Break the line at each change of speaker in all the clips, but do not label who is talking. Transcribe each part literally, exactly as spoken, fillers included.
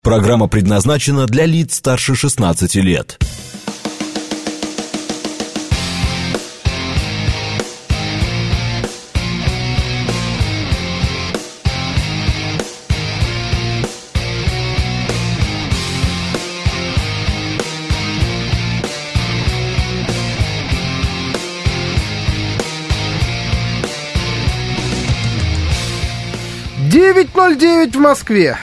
Программа предназначена для лиц старше шестнадцати лет.
девять ноль девять в Москве.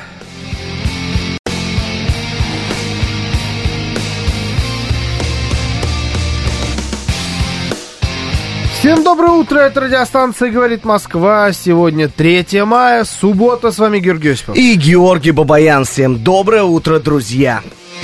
Всем доброе утро, это радиостанция «Говорит Москва». Сегодня третье мая, суббота, с вами Георгий Осипов.
И Георгий Бабаян. Всем доброе утро, друзья.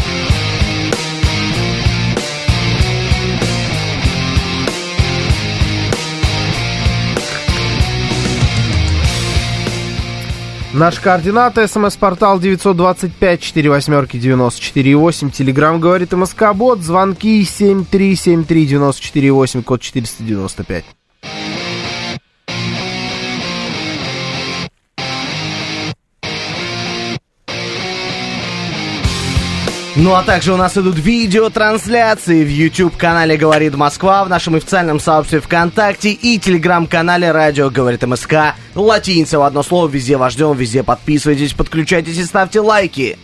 Наши координаты: смс-портал девятьсот двадцать пять сорок восемь девяносто четыре восемь, телеграмм «Говорит МСК-бот», звонки семь три семь три девяносто четыре восемь, код четыреста девяносто пять.
Ну а также у нас идут видеотрансляции в YouTube-канале «Говорит Москва», в нашем официальном сообществе ВКонтакте и телеграм-канале «Радио Говорит МСК». Латиница в одно слово, везде вас ждем, везде подписывайтесь, подключайтесь и ставьте лайки.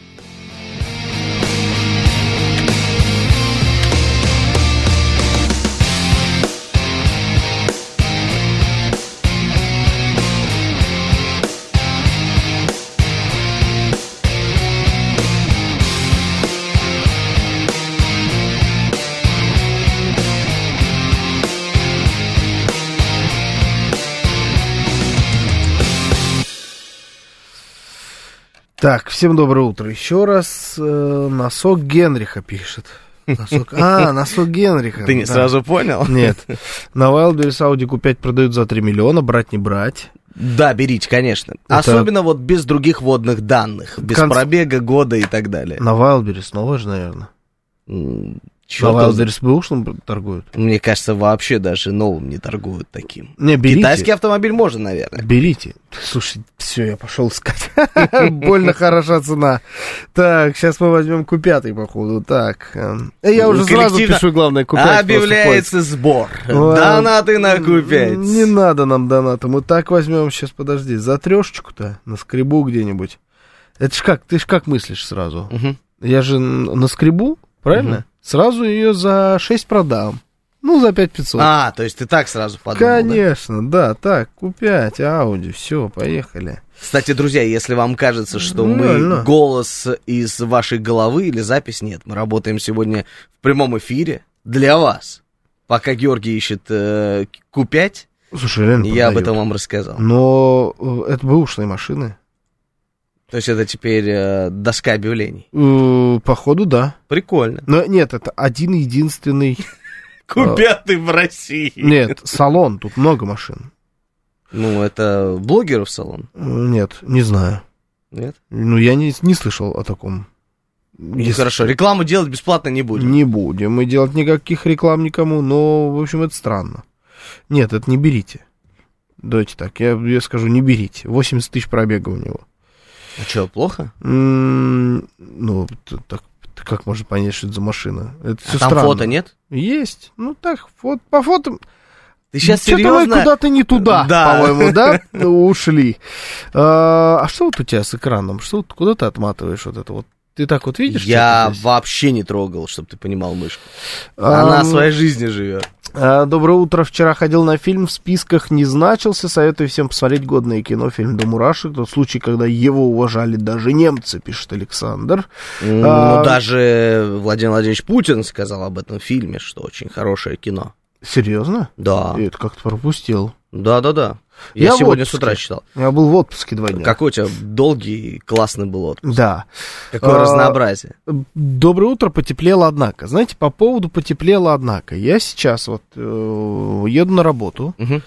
Так, всем доброе утро. Еще раз э, носок Генриха пишет. Носок... А, носок Генриха.
Ты не да. сразу понял?
Нет. На Wildberries Audi кью пять продают за три миллиона. Брать не брать?
Да, берите, конечно.
Это...
Особенно вот без других вводных данных. Без Конц... пробега, года и так далее.
На Wildberries новая же, наверное.
Чё
на Wildberries бэушным торгуют?
Мне кажется, вообще даже новым не торгуют таким.
Не, берите.
Китайский автомобиль можно, наверное.
Берите. Слушай, все, я пошел искать. Больно хороша цена. Так, сейчас мы возьмем кью пять, походу. Так. Я уже сразу пишу, главное, кью пять.
Объявляется сбор. Донаты на кью пять.
Не надо нам доната. Мы так возьмем, сейчас, подожди, за трешечку-то наскребу где-нибудь. Это ж как, ты ж как мыслишь сразу? Я же наскребу, правильно? Сразу ее за шесть продам. Ну, за пять тысяч пятьсот.
А, то есть ты так сразу подумал,
конечно, да, да так, кью пять, Audi, все, поехали.
Кстати, друзья, если вам кажется, что
ну,
мы
реально.
голос из вашей головы или запись, нет, мы работаем сегодня в прямом эфире для вас. Пока Георгий ищет э, кью пять,
слушай, реально
я
продают.
об этом вам рассказал.
Но это бэушные машины.
То есть это теперь э, доска объявлений?
Походу, да.
Прикольно.
Но нет, это один единственный...
кью пять в России.
Нет, салон, тут много машин.
Ну, это блогеров салон?
Нет, не знаю.
Нет?
Ну, я не, не слышал о таком.
Ну, Если... хорошо, рекламу делать бесплатно не будем.
Не будем мы делать никаких реклам никому, но, в общем, это странно. Нет, это не берите. Давайте так, я, я скажу, не берите. восемьдесят тысяч пробега у него.
А что, плохо?
Mm, ну, так, как можно понять, что это за машина? Это
а
все
там
странно.
фото нет?
Есть. Ну так, фото, по фото...
Ты сейчас
Что-то
серьезно?
мы куда-то не туда,
да.
по-моему, да? Ушли. А, а что вот у тебя с экраном? Что, куда ты отматываешь вот это вот? Ты так вот видишь?
Я вообще не трогал, чтобы ты понимал мышку. Она
а,
своей жизнью живет.
А, доброе утро. Вчера ходил на фильм, в списках не значился. Советую всем посмотреть годное кино, фильм «До мурашек». Тот случай, когда его уважали даже немцы, пишет Александр.
Ну,
а,
даже Владимир Владимирович Путин сказал об этом фильме, что очень хорошее кино.
Серьезно?
Да.
Я это как-то пропустил.
Да-да-да. Я,
Я
сегодня с утра читал.
Я был в отпуске два дня.
Какой у тебя долгий и классный был отпуск.
Да.
Какое а, разнообразие.
Доброе утро, потеплело, однако. Знаете, по поводу потеплело, однако. Я сейчас вот э, еду на работу, угу.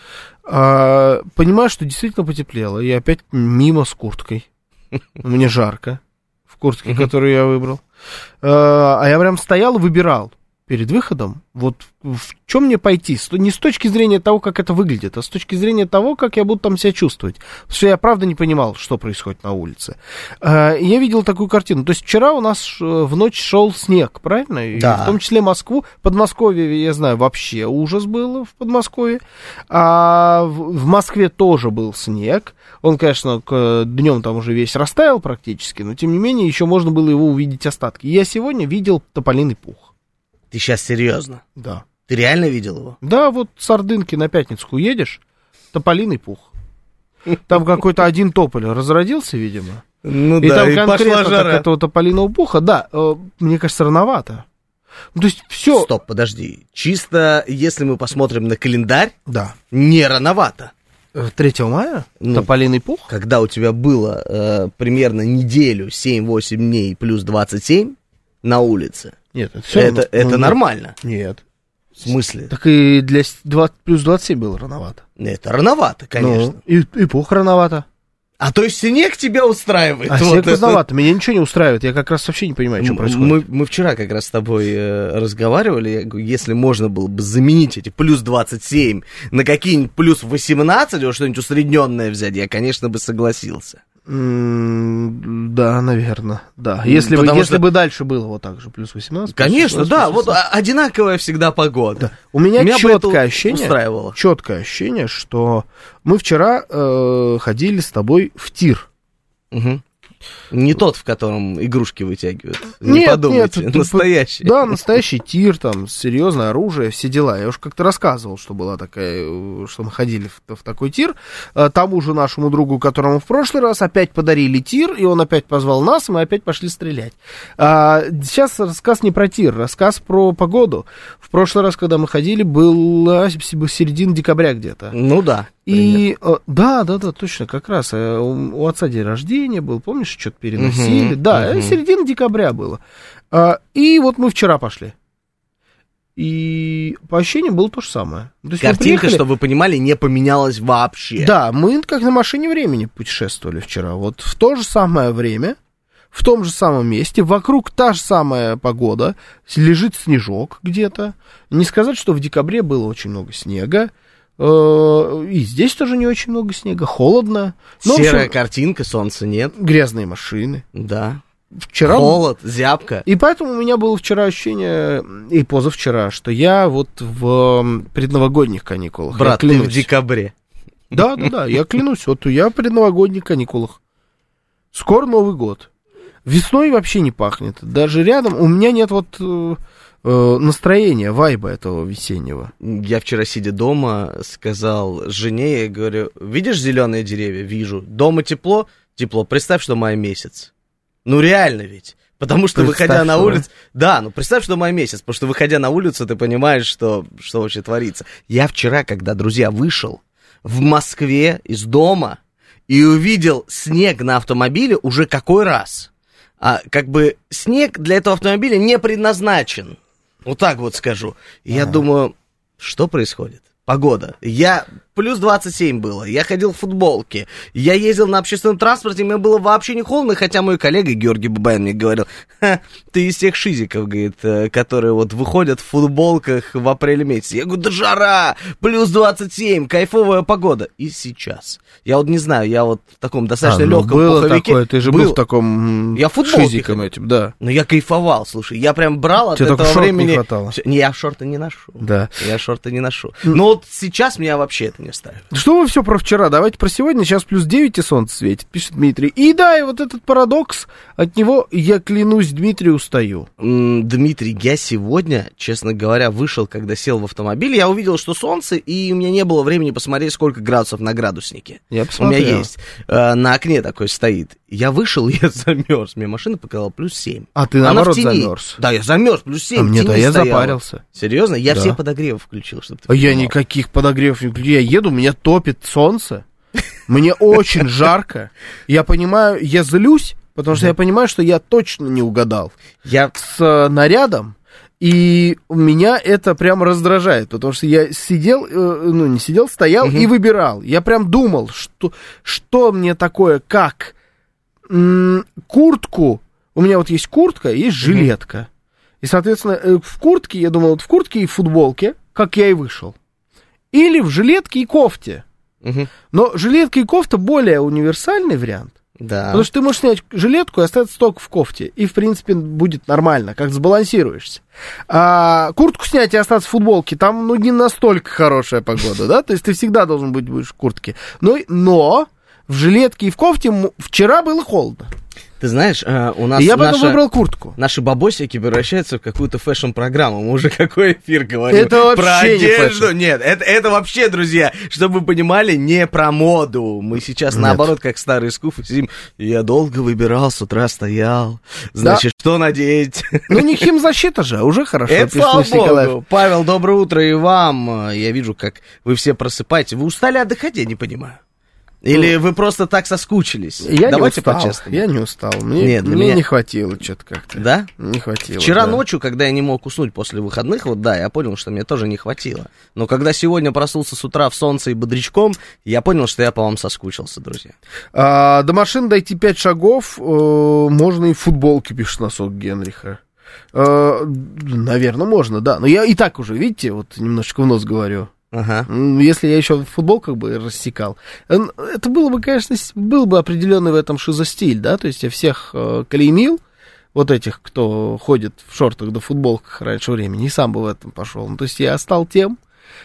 э, понимаю, что действительно потеплело, и опять мимо с курткой. Мне жарко в куртке, которую я выбрал. Э, а я прям стоял и выбирал. перед выходом, вот в чем мне пойти? Не с точки зрения того, как это выглядит, а с точки зрения того, как я буду там себя чувствовать. Потому что я, правда, не понимал, что происходит на улице. Я видел такую картину. То есть вчера у нас в ночь шел снег, правильно?
Да.
И в том числе Москву. Подмосковье, я знаю, вообще ужас был в Подмосковье. А в Москве тоже был снег. Он, конечно, днем там уже весь растаял практически, но, тем не менее, еще можно было его увидеть остатки. Я сегодня видел тополиный пух.
Ты сейчас серьезно?
Да.
Ты реально видел его?
Да, вот с Ордынки на Пятницкую едешь, тополиный пух. Там какой-то один тополь разродился, видимо.
Ну
и
да,
там
и
конкретно
пошла жара.
этого тополиного пуха, да, э, мне кажется, рановато. Ну, то есть все...
Стоп, подожди. Чисто, если мы посмотрим на календарь,
да.
не рановато.
третьего мая?
Ну,
тополиный пух?
Когда у тебя было э, примерно неделю, семь-восемь дней плюс двадцать семь на улице.
Нет, это все
Это, это нормально.
Нет.
В смысле?
Так и для двадцать, плюс двадцать семь было рановато.
Это рановато, конечно.
Ну, и, и пух рановато.
А то есть снег тебя устраивает?
А
вот
снег
это...
поздновато. Меня ничего не устраивает. Я как раз вообще не понимаю, что происходит.
Мы, мы вчера как раз с тобой э, разговаривали. Я говорю, если можно было бы заменить эти плюс двадцать семь на какие-нибудь плюс восемнадцать, или что-нибудь усредненное взять, я, конечно, бы согласился.
Mm, да, наверное, да. Если, бы, если что... бы дальше было вот так же, плюс восемнадцать.
Конечно,
плюс
да,
восемнадцать.
вот одинаковая всегда погода.
Да. У меня, меня четкое ощущение,
устраивало.
четкое ощущение, что мы вчера э, ходили с тобой в тир.
Угу. Не тот, в котором игрушки вытягивают. Не
нет,
подумайте,
нет,
настоящий.
Да, настоящий тир, там, серьезное оружие, все дела. Я уж как-то рассказывал, что была такая, что мы ходили в, в такой тир. Тому же нашему другу, которому в прошлый раз опять подарили тир, и он опять позвал нас, и мы опять пошли стрелять. А, сейчас рассказ не про тир, рассказ про погоду. В прошлый раз, когда мы ходили, было середина декабря где-то.
Ну да.
И, э, да, да, да, точно, как раз э, у, у отца день рождения был, помнишь, что-то переносили, uh-huh, да, uh-huh. середина декабря было. А, и вот мы вчера пошли. И по ощущениям было то же самое. То есть
картинка, чтобы вы понимали, не поменялась вообще.
Да, мы как на машине времени путешествовали вчера. Вот в то же самое время, в том же самом месте, вокруг та же самая погода, лежит снежок где-то. Не сказать, что в декабре было очень много снега. И здесь тоже не очень много снега, холодно. Но,
серая
общем,
картинка, солнца нет.
Грязные машины.
Да.
Вчера...
Холод, зябко.
И поэтому у меня было вчера ощущение, и позавчера, что я вот в предновогодних каникулах.
Брат, ты в декабре.
Да, да, да, я клянусь, вот я в предновогодних каникулах. Скоро Новый год. Весной вообще не пахнет. Даже рядом у меня нет вот... настроение, вайба этого весеннего.
Я вчера, сидя дома, сказал жене, я говорю, видишь зеленые деревья? Вижу. Дома тепло? Тепло. Представь, что май месяц. Ну реально ведь. Потому что, представь, выходя на улицу... Да, ну представь, что май месяц. Потому что, выходя на улицу, ты понимаешь, что, что вообще творится. Я вчера, когда, друзья, вышел в Москве из дома и увидел снег на автомобиле уже какой раз. А как бы снег для этого автомобиля не предназначен. Вот так вот скажу. И я думаю, что происходит? Погода. Я... Плюс двадцать семь было. Я ходил в футболке. Я ездил на общественном транспорте, мне было вообще не холодно, хотя мой коллега Георгий Бабаян мне говорил, ха, ты из тех шизиков, говорит, которые вот выходят в футболках в апреле месяце. Я говорю, да жара! Плюс двадцать семь, кайфовая погода. И сейчас. Я вот не знаю, я вот в таком достаточно
а, ну,
легком
было
пуховике.
Такое, ты же был, был в таком
я
шизиком этим, да.
Но я кайфовал, слушай, я прям брал от
тебе
этого времени...
Не хватало.
Не, я шорты не ношу.
Да.
Я шорты не ношу. Но вот сейчас меня вообще это не устраивает.
Что вы все про вчера? Давайте про сегодня. Сейчас плюс девять и солнце светит, пишет Дмитрий. И да, и вот этот парадокс, от него, я клянусь, Дмитрий, устаю.
М-м, Дмитрий, я сегодня, честно говоря, вышел, когда сел в автомобиль, я увидел, что солнце, и у меня не было времени посмотреть, сколько градусов на градуснике.
Я посмотрел.
У меня есть. Э, на окне такой стоит. Я вышел, я замерз. Мне машина показала плюс семь.
А ты, наоборот, замерз.
Да, я замерз, плюс семь.
А мне-то я запарился.
Серьезно? Я
да.
все подогревы включил, чтобы ты
А я никаких подогревов не включил. Я еду, меня топит солнце. Мне очень жарко. Я понимаю, я злюсь, потому что я понимаю, что я точно не угадал
я...
с нарядом. И меня это прям раздражает, потому что я сидел, ну не сидел, стоял угу. и выбирал. Я прям думал, что, что мне такое, как м- куртку. У меня вот есть куртка, есть жилетка. И, соответственно, в куртке, я думал, вот в куртке и в футболке, как я и вышел. Или в жилетке и кофте.
Угу.
Но жилетка и кофта более универсальный вариант.
Да.
Потому что ты можешь снять жилетку и остаться только в кофте. И, в принципе, будет нормально, как сбалансируешься. А куртку снять и остаться в футболке, там, ну, не настолько хорошая погода, да? То есть ты всегда должен быть будешь в куртке. Но, но в жилетке и в кофте вчера было холодно.
Ты знаешь, у нас
и я потом
наша,
выбрал куртку.
Наши бабосики превращаются в какую-то фэшн-программу. Мы уже какой эфир говорим?
Это вообще
про
не
одежду.
фэшн.
Нет, это, это вообще, друзья, чтобы вы понимали, не про моду. Мы сейчас, Нет. наоборот, как старые скуфы сидим. Я долго выбирал, с утра стоял. Значит, да. что надеть?
Ну, не химзащита же, уже хорошо.
Это слава богу. Павел, доброе утро и вам. Я вижу, как вы все просыпаетесь. Вы устали отдыхать, я не понимаю. Или вы просто так соскучились?
Я
Давайте
не устал,
по-честному.
Я не устал. Мне,
Нет,
мне
меня...
не хватило что-то как-то.
Да?
Не хватило.
Вчера
да.
ночью, когда я не мог уснуть после выходных, вот да, я понял, что мне тоже не хватило. Но когда сегодня проснулся с утра в солнце и бодрячком, я понял, что я по вам соскучился, друзья.
А, до машины дойти пять шагов, э, можно и в футболке, пишет носок Генриха. Э, наверное, можно, да. Но я и так уже, видите, вот немножечко в нос говорю.
Ага.
Если я еще в футболках бы рассекал, это было бы, конечно, был бы определенный в этом шизостиль, да, то есть я всех э, клеймил, вот этих, кто ходит в шортах да футболках раньше времени, и сам бы в этом пошел. Ну, то есть я стал тем,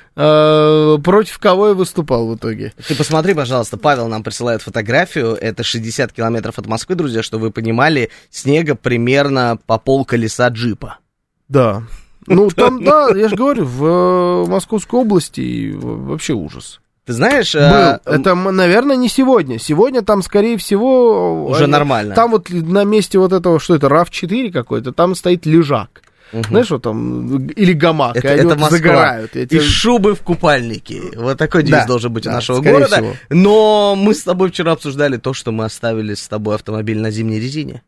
э, против кого я выступал в итоге.
Ты посмотри, пожалуйста, Павел нам присылает фотографию, это шестьдесят километров от Москвы, друзья, чтобы вы понимали, снега примерно по пол колеса джипа.
Да. Ну, там, да, я же говорю, в Московской области вообще ужас.
Ты знаешь...
Был. А... Это, наверное, не сегодня. Сегодня там, скорее всего...
Уже они... нормально.
Там вот на месте вот этого, что это, рав четыре какой-то, там стоит лежак. Угу. Знаешь, вот там, или гамак,
это,
и они
это
вот
Москва.
Загорают.
И тебе... шубы в купальнике. Вот такой девиз да, должен быть да, у нашего города. Всего. Но мы с тобой вчера обсуждали то, что мы оставили с тобой автомобиль на зимней резине.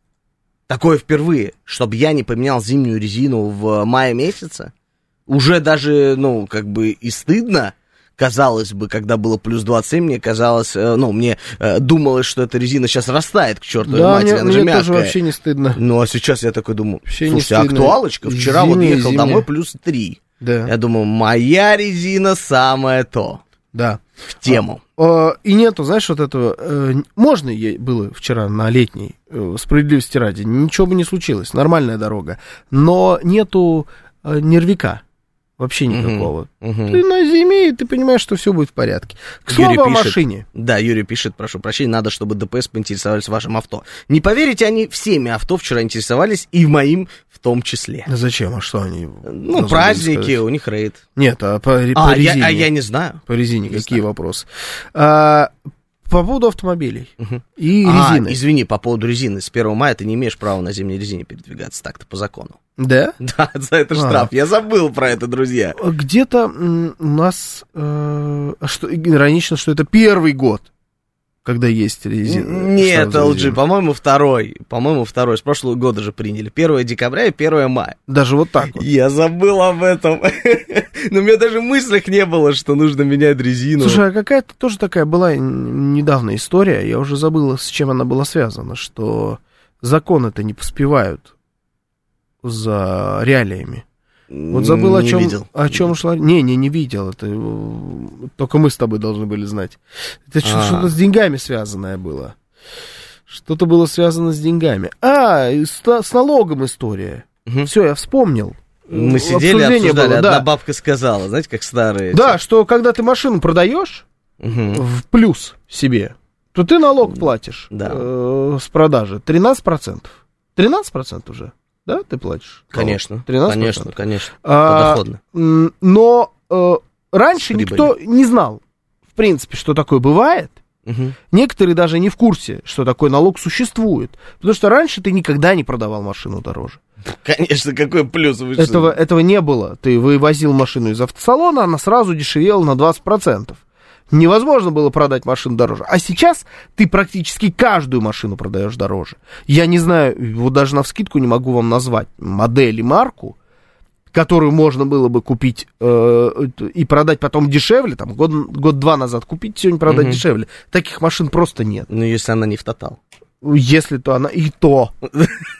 Такое впервые, чтобы я не поменял зимнюю резину в мае месяце. Уже даже, ну, как бы и стыдно, казалось бы, когда было плюс двадцать семь, мне казалось, ну, мне э, думалось, что эта резина сейчас растает к чертовой
да,
матери,
мне,
она же
мне
мягкая.
тоже вообще не стыдно.
Ну, а сейчас я такой думаю,
вообще
слушайте, актуалочка, вчера зимняя, вот ехал зимняя. Домой плюс три.
Да.
Я думаю, моя резина самое то.
Да.
В тему.
А, а, и нету, знаешь, вот этого... Э, можно ей было вчера на летней, э, справедливости ради, ничего бы не случилось, нормальная дорога. Но нету э, нервика. Вообще никакого. Uh-huh, uh-huh. Ты на зиме, и ты понимаешь, что все будет в порядке. К слову о машине.
Да, Юрий пишет, прошу прощения, надо, чтобы ДПС поинтересовались вашим авто. Не поверите, они всеми авто вчера интересовались, и моим в том числе.
Зачем? А что они?
Ну, праздники, у них рейд.
Нет, а по,
а,
по резине.
Я, а я не знаю.
По резине
не
какие
знаю.
вопросы? А, по поводу автомобилей uh-huh. и
а,
резины.
Извини, по поводу резины. С первого мая ты не имеешь права на зимней резине передвигаться так-то по закону.
Да?
Да, за это штраф. А. Я забыл про это, друзья.
Где-то м, у нас э, что, иронично, что это первый год, когда есть резина.
Нет, эл джи, по-моему, второй. По-моему, второй. С прошлого года же приняли. первое декабря и первое мая.
Даже вот так вот.
Я забыл об этом. Но у меня даже в мыслях не было, что нужно менять резину.
Слушай, а какая-то тоже такая была недавно история, я уже забыла, с чем она была связана, что законы-то не поспевают за реалиями. Вот забыл, о чем, о чем шла... Не, не, не видел. Это только мы с тобой должны были знать. Это что-то, что-то с деньгами связанное было. Что-то было связано с деньгами. А, с, с налогом история. Угу. Все, я вспомнил.
Мы сидели, обсуждали, было, одна да. бабка сказала, знаете, как старые.
Да, эти... что когда ты машину продаешь угу. в плюс себе, то ты налог платишь да. э, с продажи тринадцать процентов. тринадцать процентов уже. Да, ты платишь?
Конечно,
тринадцать процентов.
конечно, конечно,
а,
подоходно.
Но э, раньше никто не знал, в принципе, что такое бывает. Угу. Некоторые даже не в курсе, что такой налог существует. Потому что раньше ты никогда не продавал машину дороже.
Конечно, какой плюс вышел.
Этого, этого не было. Ты вывозил машину из автосалона, она сразу дешевела на двадцать процентов. Невозможно было продать машину дороже. А сейчас ты практически каждую машину продаешь дороже. Я не знаю, вот даже навскидку не могу вам назвать модель и марку, которую можно было бы купить э, и продать потом дешевле, там, год, год-два назад купить, сегодня продать угу. дешевле. Таких машин просто нет.
Ну, если она не в тотал.
Если то она и то.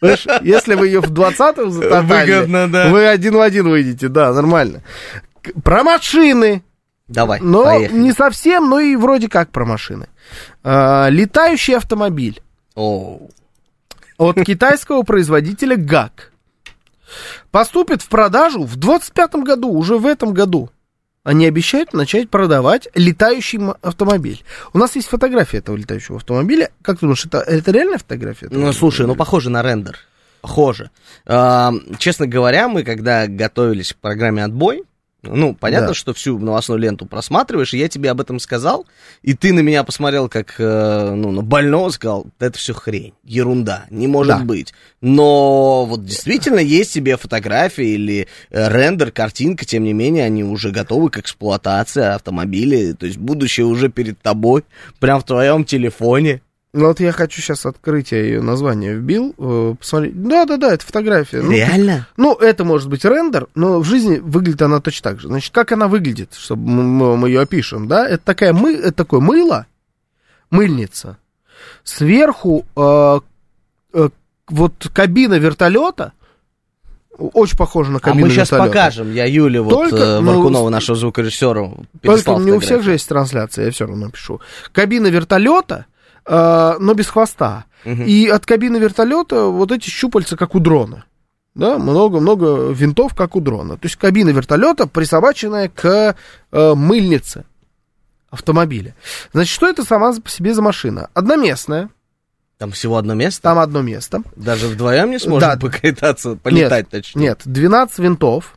Знаешь, если вы ее в двадцатом затотали,
выгодно, да.
Вы один в один выйдете, да, нормально. Про машины.
Давай,
но
поехали.
Не совсем, но и вроде как про машины. А, летающий автомобиль.
Оу.
От китайского производителя гак. Поступит в продажу в двадцать пятом году, уже в этом году. Они обещают начать продавать летающий автомобиль. У нас есть фотография этого летающего автомобиля. Как ты думаешь, это, это реальная фотография?
Ну, слушай, ну похоже на рендер. Похоже. А, честно говоря, мы когда готовились к программе «Отбой», ну, понятно, да. что всю новостную ленту просматриваешь, и я тебе об этом сказал, и ты на меня посмотрел как, ну, на больного, сказал, это все хрень, ерунда, не может да. быть. Но вот действительно есть себе фотография или рендер, картинка, тем не менее, они уже готовы к эксплуатации автомобилей, то есть будущее уже перед тобой, прям в твоем телефоне.
Ну вот я хочу сейчас открыть, я ее название вбил, э, посмотреть. Да-да-да, это фотография.
Реально?
Ну, ну, это может быть рендер, но в жизни выглядит она точно так же. Значит, как она выглядит, чтобы мы, мы ее опишем, да? Это, такая мы, это такое мыло, мыльница. Сверху э, э, вот кабина вертолета, очень похоже на кабину вертолета.
А мы сейчас покажем, я Юле вот только, Варкунова, ну, нашего звукорежиссера,
только не у всех же есть трансляция, я все равно пишу. Кабина вертолета, но без хвоста. Uh-huh. И от кабины вертолета вот эти щупальца, как у дрона. Да, много-много винтов, как у дрона. То есть кабина вертолета, присобаченная к э, мыльнице автомобиля. Значит, что это сама по себе за машина? Одноместная.
Там всего одно место?
Там одно место.
Даже вдвоем не сможем да. покататься, полетать
нет,
точнее?
Нет, двенадцать винтов,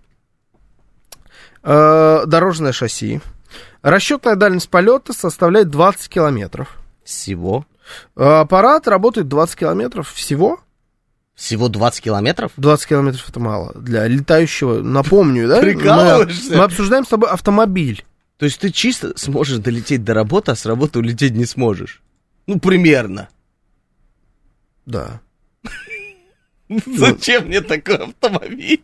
э, дорожное шасси. Расчетная дальность полета составляет двадцать километров.
Всего?
Аппарат работает двадцать километров всего.
Всего двадцать километров?
двадцать километров это мало. Для летающего, напомню, да?
Прикалываешься?
Мы, мы обсуждаем с тобой автомобиль.
То есть ты чисто сможешь долететь до работы, а с работы улететь не сможешь? Ну, примерно.
Да.
Зачем мне такой автомобиль?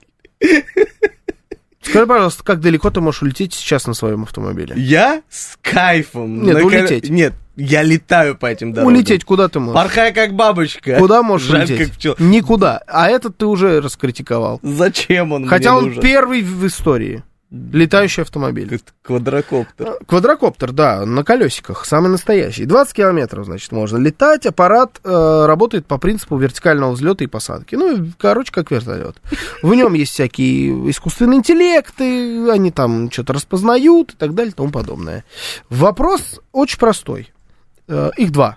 Скажи, пожалуйста, как далеко ты можешь улететь сейчас на своем автомобиле?
Я с кайфом.
Нет, улететь.
Нет, я летаю по этим дорогам.
Улететь куда ты можешь?
Порхай как бабочка.
Куда можешь
Жаль,
улететь?
Как пчел.
Никуда. А этот ты уже раскритиковал.
Зачем он
Хотя
мне
он
нужен?
первый в истории. Летающий автомобиль.
Это квадрокоптер.
Квадрокоптер, да, на колесиках, самый настоящий. двадцать километров, значит, можно летать. Аппарат э, работает по принципу вертикального взлета и посадки. Ну, короче, как вертолет. В нем есть всякие искусственные интеллекты, они там что-то распознают и так далее и тому подобное. Вопрос очень простой. Э, их два.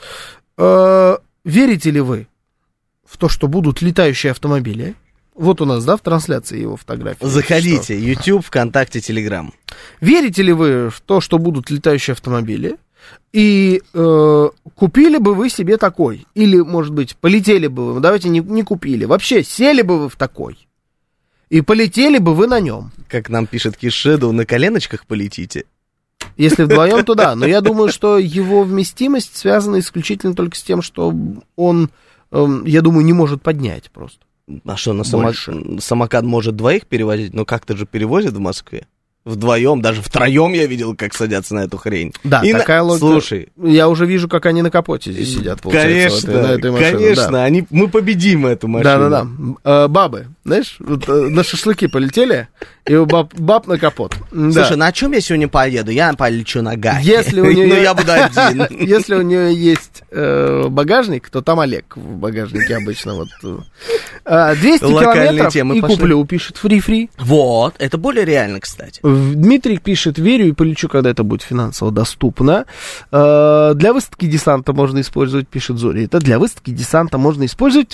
Э, верите ли вы в то, что будут летающие автомобили? Вот у нас, да, в трансляции его фотографии.
Заходите, что? YouTube, ВКонтакте, Телеграм.
Верите ли вы в то, что будут летающие автомобили? И э, купили бы вы себе такой? Или, может быть, полетели бы вы? Давайте не, не купили. Вообще, сели бы вы в такой? И полетели бы вы на нем?
Как нам пишет Кишеду, на коленочках полетите.
Если вдвоем, то да. Но я думаю, что его вместимость связана исключительно только с тем, что он, э, я думаю, не может поднять просто.
А что, на самок... самокат может двоих перевозить, но как-то же перевозят в Москве? Вдвоем, даже втроем я видел, как садятся на эту хрень.
Да,
и
такая
на...
логика.
Слушай,
я уже вижу, как они на капоте здесь сидят, получается.
Конечно,
вот, на этой машине.
конечно,
да.
они... мы победим эту машину.
Да-да-да. А, бабы, знаешь, вот, на шашлыки полетели, и у баб, баб на капот.
Слушай,
да.
на чем я сегодня поеду? Я полечу на гаке.
Если у нее...
Но я буду один.
Если у нее есть э, багажник, то там Олег в багажнике обычно. Вот. двести километров и куплю, пишет фри-фри.
Вот, это более реально, кстати.
Дмитрий пишет, верю и полечу, когда это будет финансово доступно. Э, для выставки десанта можно использовать, пишет Зори. Это для выставки десанта можно использовать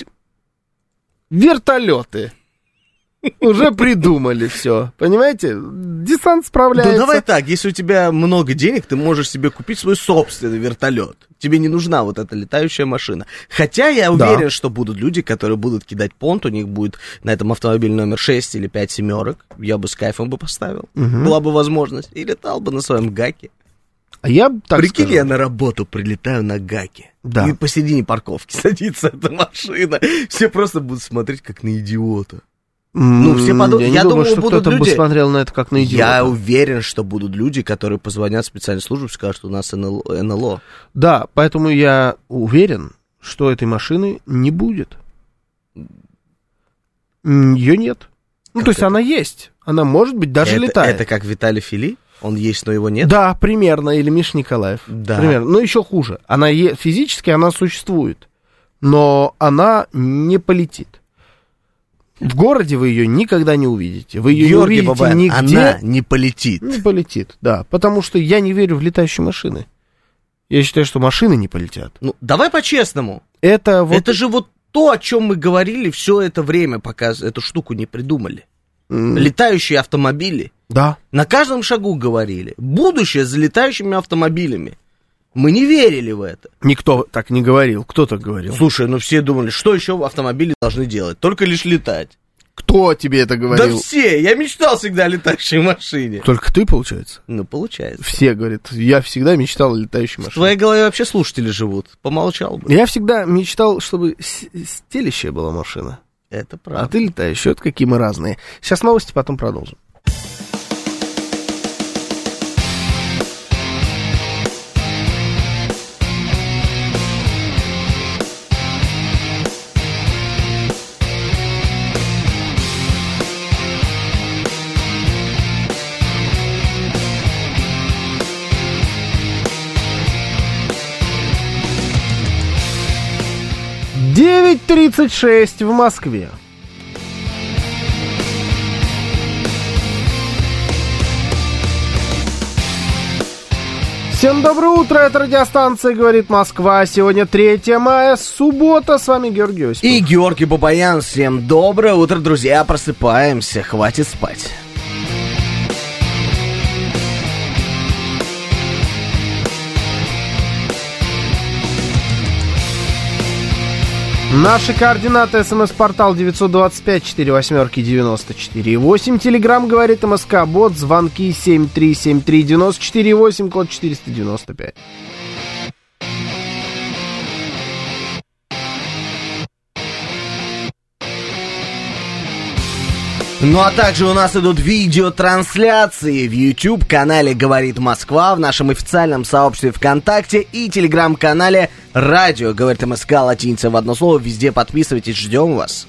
вертолеты. Уже придумали все, понимаете? Десант справляется.
Ну давай так, если у тебя много денег, ты можешь себе купить свой собственный вертолет. Тебе не нужна вот эта летающая машина. Хотя я уверен, да. что будут люди, которые будут кидать понт, у них будет на этом автомобиле номер шесть или пять семерок. Я бы с кайфом бы поставил. Угу. Была бы возможность. И летал бы на своем гаке.
А я так
Прикинь,
скажу.
я на работу прилетаю на гаке.
Да.
И посередине парковки садится эта машина. Все просто будут смотреть, как на идиота. Ну, все подумают,
я,
я
думаю,
думаю,
что
будут
кто-то
люди...
бы смотрел на это как на идиота.
Я уверен, что будут люди, которые позвонят в специальную службу и скажут, что у нас эн эл о.
Да, поэтому я уверен, что этой машины не будет. Ее нет. Ну,
Как
то есть
это?
она есть. Она, может быть, даже
это,
летает.
Это как Виталий Фили? Он есть, но его нет?
Да, примерно. Или Миша Николаев.
Да.
Примерно. Но еще хуже. Она е- физически она существует. Но она не полетит. В городе вы ее никогда не увидите. Вы ее
Георгий
не увидите
Бабаян,
нигде.
она не полетит.
Не полетит, да. Потому что я не верю в летающие машины. Я считаю, что машины не полетят.
Ну, давай по-честному.
Это вот...
Это же вот то, о чем мы говорили все это время, пока эту штуку не придумали.
м,
Летающие автомобили.
Да.
На каждом шагу говорили. Будущее за летающими автомобилями. Мы не верили в это.
Никто так не говорил. Кто так говорил?
Слушай, ну все думали, что еще автомобили должны делать? Только лишь летать.
Кто тебе это говорил?
Да все, я мечтал всегда о летающей машине.
Только ты, получается?
Ну, получается.
Все говорят, я всегда мечтал о летающей
В
машине.
твоей голове вообще слушатели живут. Помолчал бы.
Я всегда мечтал, чтобы с- стелящая была машина.
Это
А
правда.
ты летающий. Вот какие мы разные. Сейчас новости, потом продолжим. девять тридцать шесть в Москве. Всем доброе утро, это радиостанция «Говорит Москва». Сегодня третье мая, суббота, с вами Георгий Осипов.
И Георгий Бабаян. Всем доброе утро, друзья. Просыпаемся, хватит спать.
Наши координаты: смс-портал девятьсот двадцать пять сорок восемь девяносто четыре восемь, телеграмм «Говорит МСК», бот, звонки семь три семь три девяносто четыре восемь, код четыреста девяносто пять.
Ну а также у нас идут видеотрансляции в YouTube-канале «Говорит Москва», в нашем официальном сообществе ВКонтакте и телеграм-канале «Радио Говорит МСК», латиница в одно слово. Везде подписывайтесь, ждем вас.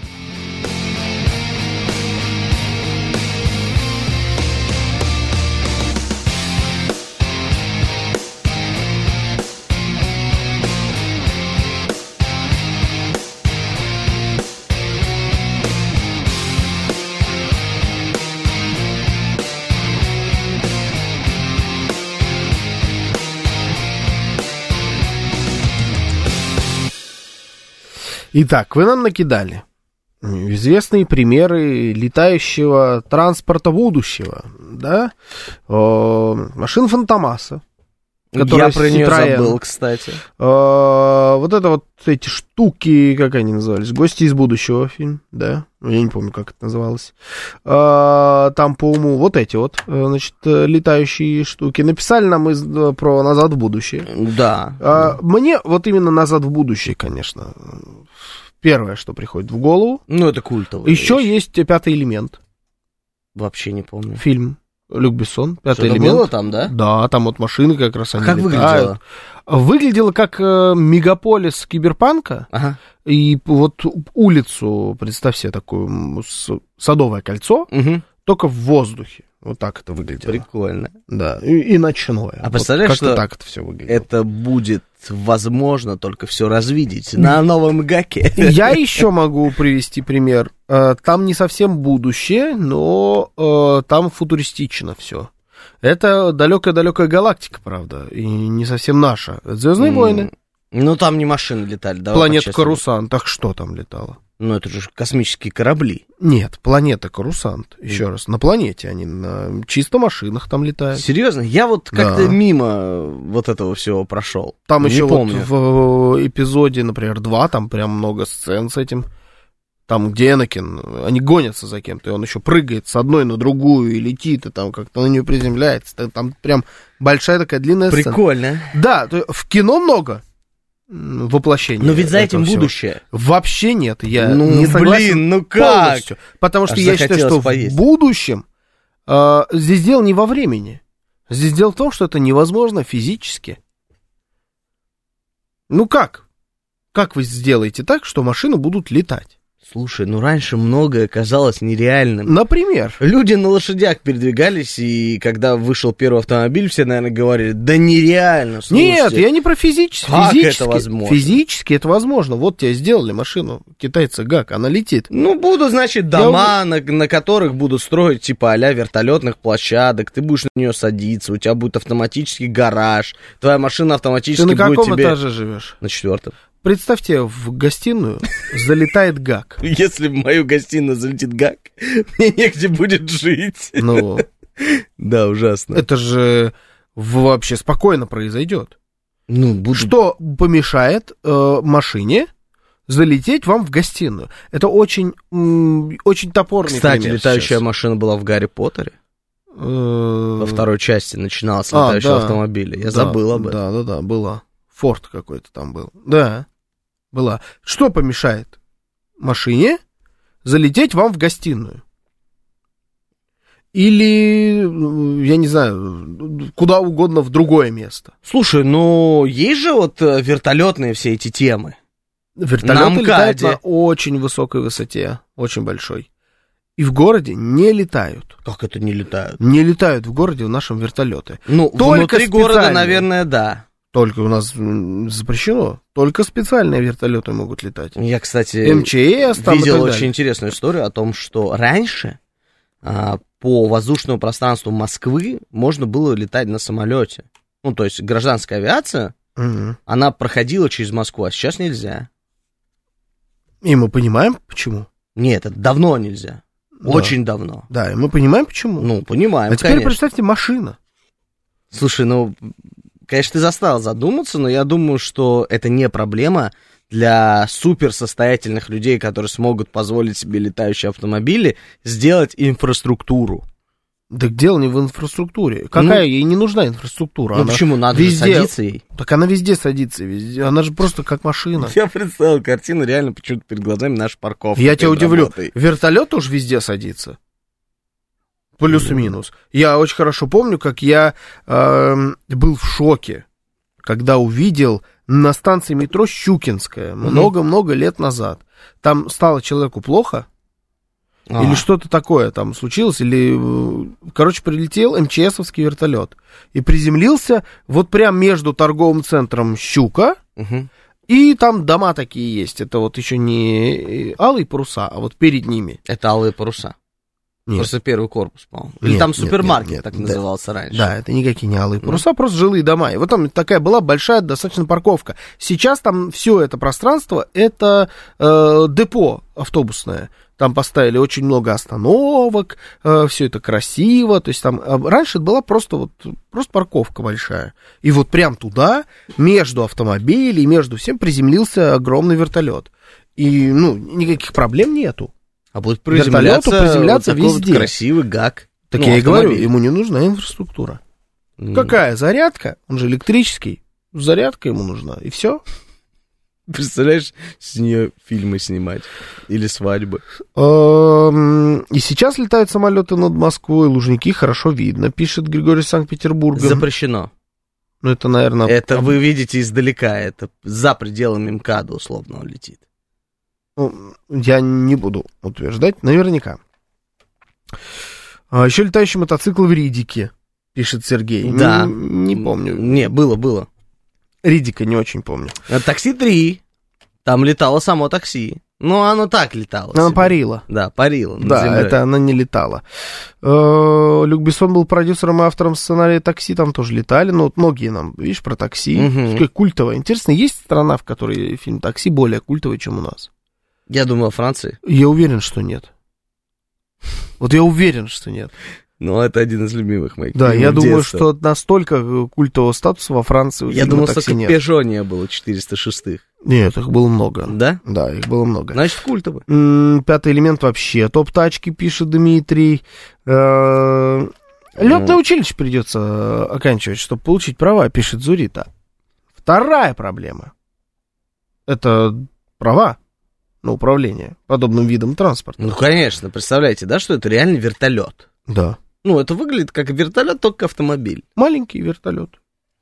Итак, вы нам накидали известные примеры летающего транспорта будущего, да? О, машин Фантомаса.
Я про нее
Citroёn.
забыл, кстати.
О, вот это вот эти штуки, как они назывались? «Гости из будущего» фильм, да? Я не помню, как это называлось. О, там по уму вот эти вот, значит, летающие штуки. Написали нам из, про «Назад в будущее».
Да.
А, мне вот именно «Назад в будущее», конечно, первое, что приходит в голову.
Ну, это культовый.
Еще есть «Пятый элемент»,
Вообще не помню.
фильм Люк Бессон, «Пятый
Что-то
элемент».
было там, да?
Да, там вот машины как раз
А
они
как
летают.
выглядело?
Выглядело как э, мегаполис киберпанка.
Ага.
И вот улицу, представь себе, такое м, с- садовое кольцо,
Угу.
только в воздухе. Вот так это выглядело.
Прикольно.
Да, и, и ночное.
А представляешь,
вот как-то
что
так это все выглядело.
Это будет возможно только все развидеть на новом гаке.
Я еще могу привести пример. Э, Там не совсем будущее, но э, там футуристично все. Это далекая-далекая галактика, правда, и не совсем наша. Звездные войны.
Ну, там не машины летали, давай
Планета
по-честному.
Карусант. Так что там летало?
Ну, это же космические корабли.
Нет, планета Карусант. Еще раз, на планете они на чисто машинах там летают.
Серьезно? Я вот как-то
Да.
мимо вот этого всего прошел.
Там
Не
еще вот
помню.
в эпизоде, например, два, там прям много сцен с этим. Там, где Энакин, они гонятся за кем-то, и он еще прыгает с одной на другую и летит, и там как-то на нее приземляется. Там прям большая такая длинная сцена.
Прикольно.
Да, то- в кино много м, воплощений.
Но ведь за этим
этого всего.
будущее.
Вообще нет, я
Ну,
не согласен
блин, ну как?
полностью. Потому что
Аж
я считаю,
захотелось
что
поесть.
в будущем э, здесь дело не во времени. Здесь дело в том, что это невозможно физически. Ну как? Как вы сделаете так, что машины будут летать?
Слушай, ну раньше многое казалось нереальным.
Например?
Люди на лошадях передвигались, и когда вышел первый автомобиль, все, наверное, говорили, да нереально, слушайте.
Нет, я не про физически.
Как
физически,
это возможно?
Физически это возможно. Вот тебе сделали машину, китайцы, ГАК, она летит.
Ну, будут, значит, дома, я... на, на которых будут строить, типа, а-ля вертолетных площадок, ты будешь на нее садиться, у тебя будет автоматический гараж, твоя машина автоматически будет тебе...
Ты на каком этаже живешь?
На четвертом.
Представьте, в гостиную залетает ГАК.
Если в мою гостиную залетит ГАК, мне негде будет жить.
Ну,
да, ужасно.
Это же вообще спокойно произойдет.
Ну, буду...
Что помешает э, машине залететь вам в гостиную? Это очень, м- очень топорный
Кстати,
пример
летающая
сейчас.
машина была в Гарри Поттере.
Э...
Во второй части начиналась
а,
летающего
да.
автомобиля. Я
да,
забыл об этом.
Да, да, да, была. Форд какой-то там был. Да, была. Что помешает машине залететь вам в гостиную? Или, я не знаю, куда угодно в другое место.
Слушай, ну, есть же вот вертолетные все эти темы.
Вертолеты летают на очень высокой высоте, очень большой. И в городе не летают.
Как это не летают?
Не летают в городе в нашем вертолеты.
Ну,
Только
внутри города, наверное, да.
Только у нас запрещено. Только специальные вертолеты могут летать.
Я, кстати,
эм че эс, там
видел очень интересную историю о том, что раньше а, по воздушному пространству Москвы можно было летать на самолете. Ну, то есть гражданская авиация,
угу.
она проходила через Москву, а сейчас нельзя.
И мы понимаем, почему?
Нет, это давно нельзя.
Да.
Очень давно.
Да, и мы понимаем, почему.
Ну, понимаем,
А теперь
конечно.
представьте, машина.
Слушай, ну, конечно, ты заставил задуматься, но я думаю, что это не проблема для суперсостоятельных людей, которые смогут позволить себе летающие автомобили, сделать инфраструктуру.
Так дело не в инфраструктуре. Какая ну, ей не нужна инфраструктура?
Ну
она
почему? Надо
везде...
же садиться ей.
Так она везде садится, везде. Она же просто как машина.
Я представил картину, реально почему-то перед глазами наша парковка.
Я тебя удивлю,
работой.
Вертолет уж везде садится. Плюс-минус. Я очень хорошо помню, как я э, был в шоке, когда увидел на станции метро Щукинская много-много лет назад. Там стало человеку плохо, а. или что-то такое там случилось, или, короче, прилетел эм че эсовский вертолет и приземлился вот прям между торговым центром Щука,
угу.
и там дома такие есть. Это вот еще не алые паруса, а вот перед ними.
Это алые паруса.
Нет.
Просто первый корпус, по-моему. Или
нет,
там
нет,
супермаркет
нет, нет,
так
да.
назывался раньше.
Да, это никакие не алые паруса, mm. просто жилые дома. И вот там такая была большая достаточно парковка. Сейчас там все это пространство, это э, депо автобусное. Там поставили очень много остановок, э, все это красиво. То есть там э, раньше это была просто, вот, просто парковка большая. И вот прям туда, между автомобилей, между всем приземлился огромный вертолет. И, ну, никаких проблем нету.
А будет приземляться,
приземляться
вот
везде.
Вот красивый ГАК.
Так
ну,
я и говорю,
автомобиль.
ему не нужна инфраструктура.
Mm.
Какая? Зарядка? Он же электрический. Зарядка ему нужна, и все.
Представляешь, с нее фильмы снимать? Или свадьбы?
И сейчас летают самолеты над Москвой, Лужники хорошо видно, пишет Григорий из Санкт-Петербурга.
Запрещено.
Ну, это, наверное...
Это вы видите издалека, это за пределами МКАДа условно он летит.
Я не буду утверждать, наверняка. А еще летающий мотоцикл в Ридике, пишет Сергей.
Да.
Не, не помню.
Не, было, было.
Ридика не очень помню.
Такси три. Там летало само такси. Ну, оно так летало.
Она
себе.
парила.
Да, парила.
Да, землей. Это она не летала. Люк Бессон был продюсером и автором сценария «Такси», там тоже летали. Ну, вот многие нам, видишь, про «Такси». Угу. Культовая. Интересно, есть страна, в которой фильм «Такси» более культовый, чем у нас?
Я думаю, во Франции.
Я уверен, что нет. Вот я уверен, что нет.
Ну, это один из любимых моих
Да, я думаю,
детства.
что настолько культового статуса во Франции
Я думал,
«Такси»
столько
нет.
Пежо не было, четыреста шестых.
Нет, их было много.
Да?
Да, их было много.
Значит, культовый.
М-м, пятый элемент вообще топ-тачки, пишет Дмитрий. Э-э- Лётное
Ну.
училище придется оканчивать, чтобы получить права, пишет Зурита. Вторая проблема. Это права на управление подобным видом транспорта.
Ну, конечно, представляете, да, что это реально вертолет.
Да.
Ну, это выглядит как вертолет, только автомобиль.
Маленький вертолет.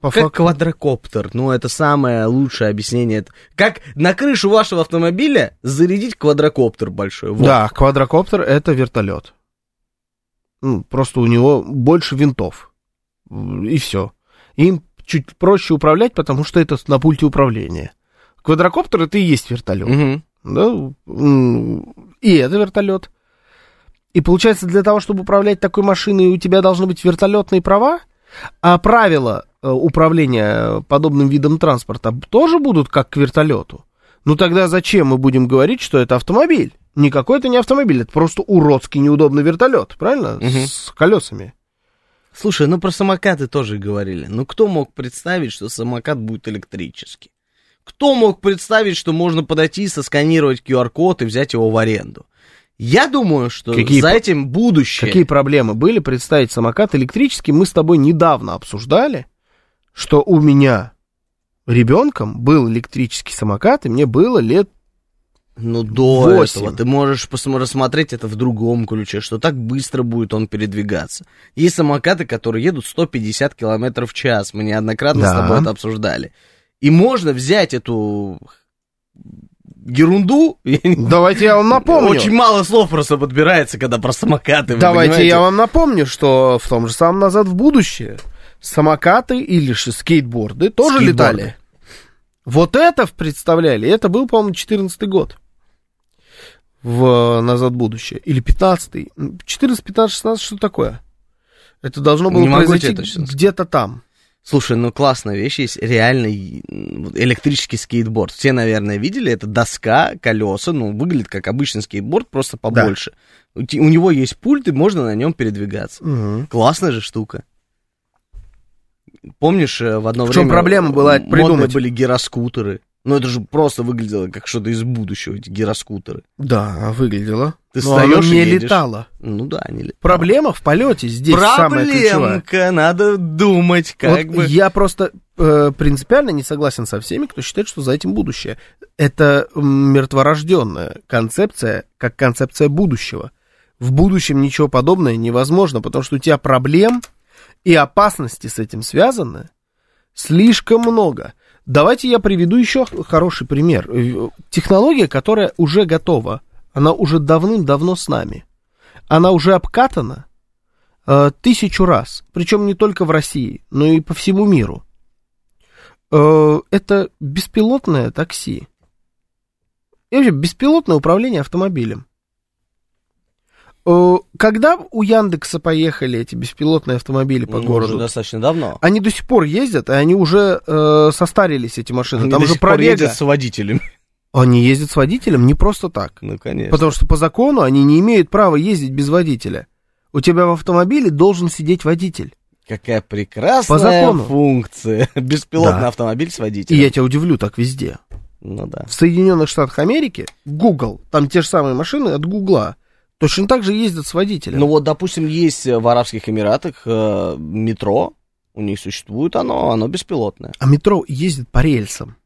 По
как
факту.
квадрокоптер. Ну, это самое лучшее объяснение. Это как на крышу вашего автомобиля зарядить квадрокоптер большой. Вот.
Да, квадрокоптер — это вертолет. Ну, просто у него больше винтов. И все. Им чуть проще управлять, потому что это на пульте управления. Квадрокоптер — это и есть вертолет.
Угу.
Да? И это вертолет. И получается, для того, чтобы управлять такой машиной, у тебя должны быть вертолетные права, а правила управления подобным видом транспорта тоже будут как к вертолету. Ну тогда зачем мы будем говорить, что это автомобиль? Никакой это не автомобиль, это просто уродский неудобный вертолет, правильно?
Угу.
С колесами.
Слушай, ну про самокаты тоже говорили. Ну кто мог представить, что самокат будет электрический? Кто мог представить, что можно подойти, сосканировать ку ар-код и взять его в аренду? Я думаю, что
какие,
за этим будущее.
Какие проблемы были представить самокат электрический? Мы с тобой недавно обсуждали, что у меня ребенком был электрический самокат, и мне было лет
Ну, до
восемь.
этого ты можешь пос- рассмотреть это в другом ключе, что так быстро будет он передвигаться. Есть самокаты, которые едут сто пятьдесят километров в час. Мы неоднократно
Да.
с тобой это обсуждали. И можно взять эту ерунду.
Давайте я вам напомню.
Очень мало слов просто подбирается, когда про самокаты. вы
Давайте
понимаете?
я вам напомню, что в том же самом «Назад в будущее» самокаты или же скейтборды тоже
Скейтборды.
летали. Вот это представляли. Это был, по-моему, четырнадцатый год в «Назад в будущее». Или пятнадцатый. четырнадцать, пятнадцать, шестнадцать, что такое? Это должно было
Не могу
произойти
тебе точно сказать.
где-то там.
Слушай, ну классная вещь есть, реальный электрический скейтборд. Все, наверное, видели, это доска, колеса, ну, выглядит как обычный скейтборд, просто побольше. Да. У, у него есть пульт, и можно на нем передвигаться.
Угу.
Классная же штука. Помнишь, в одно
В
время...
чем проблема была это придумать?
Модные были гироскутеры. Ну, это же просто выглядело как что-то из будущего, эти гироскутеры.
Да, выглядело.
Ты
Но оно
встаешь и
не
едешь.
летало.
Ну да, не летало.
Проблема в полете здесь самая ключевая.
Проблемка, надо думать, как
Вот
бы...
я просто э, принципиально не согласен со всеми, кто считает, что за этим будущее. Это мертворожденная концепция, как концепция будущего. В будущем ничего подобного невозможно, потому что у тебя проблем и опасности с этим связаны слишком много. Давайте я приведу еще хороший пример. Технология, которая уже готова, она уже давным-давно с нами. Она уже обкатана э, тысячу раз, причем не только в России, но и по всему миру. Э, это беспилотное такси. И вообще беспилотное управление автомобилем. Э, когда у Яндекса поехали эти беспилотные автомобили по
Ну,
городу?
уже достаточно давно.
Они до сих пор ездят, и они уже э, состарились, эти машины.
Они
Там
до
уже
сих пор
пробега.
ездят с водителем.
Они ездят с водителем не просто так.
Ну, конечно.
Потому что по закону они не имеют права ездить без водителя. У тебя в автомобиле должен сидеть водитель.
Какая прекрасная
По закону.
функция. Беспилотный
Да.
автомобиль с
И
водителем.
я тебя удивлю, так везде.
Ну да.
В Соединенных Штатах Америки Google, там те же самые машины от Гугла, точно так же ездят с водителем.
Ну вот, допустим, есть в Арабских Эмиратах э, метро, у них существует оно, оно беспилотное.
А метро ездит по рельсам.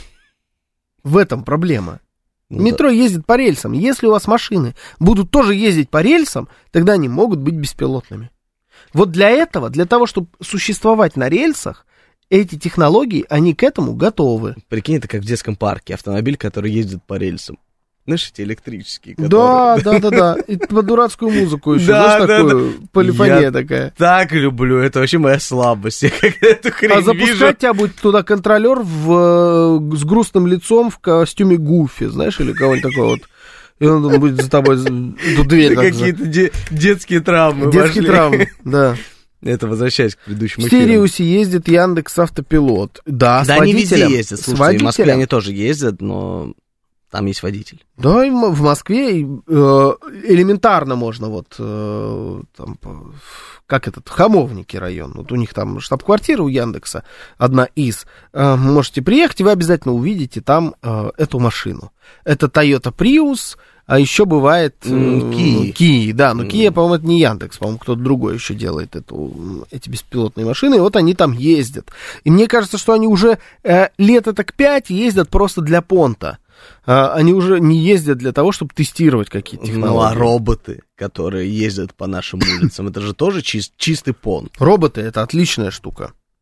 В этом проблема.
Ну
Метро ездит по рельсам. Если у вас машины будут тоже ездить по рельсам, тогда они могут быть беспилотными. Вот для этого, для того, чтобы существовать на рельсах, эти технологии, они к этому готовы.
да. Прикинь, это как в детском парке, автомобиль, который ездит по рельсам. Знаешь, эти электрические,
Да,
которые...
да, да, да. И под дурацкую музыку еще,
Да,
знаешь,
да,
такую полифония
Я
такая.
Так люблю, это вообще моя слабость. Я как эту хрень
А запускать
вижу.
тебя будет туда контролер в, э, с грустным лицом в костюме Гуфи, знаешь, или кого-нибудь такого вот. И он будет за тобой эту дверь. так за-
Какие-то де- детские травмы
Детские
вошли.
травмы, да.
Это возвращаясь к
В
предыдущему эфиру.
Сириусе ездит Яндекс Автопилот. Да, с
Да, они везде
водителем.
ездят,
С
слушайте, в Москве
водителем.
они тоже ездят, но там есть водитель.
Да, и м- в Москве э, элементарно можно вот э, там, по- как этот, Хамовники район, вот у них там штаб-квартира у Яндекса, одна из. Э, можете приехать, и вы обязательно увидите там э, эту машину. Это Toyota Prius, а еще бывает э,
М, Kia.
Kia, да, но Kia, по-моему, это не Яндекс, по-моему, кто-то другой еще делает эту, эти беспилотные машины, и вот они там ездят. И мне кажется, что они уже э, лет так пять ездят просто для понта. А, они уже не ездят для того, чтобы тестировать какие-то технологии.
Ну, а роботы, которые ездят по нашим улицам, это же тоже чис- чистый понт.
Роботы — это отличная штука.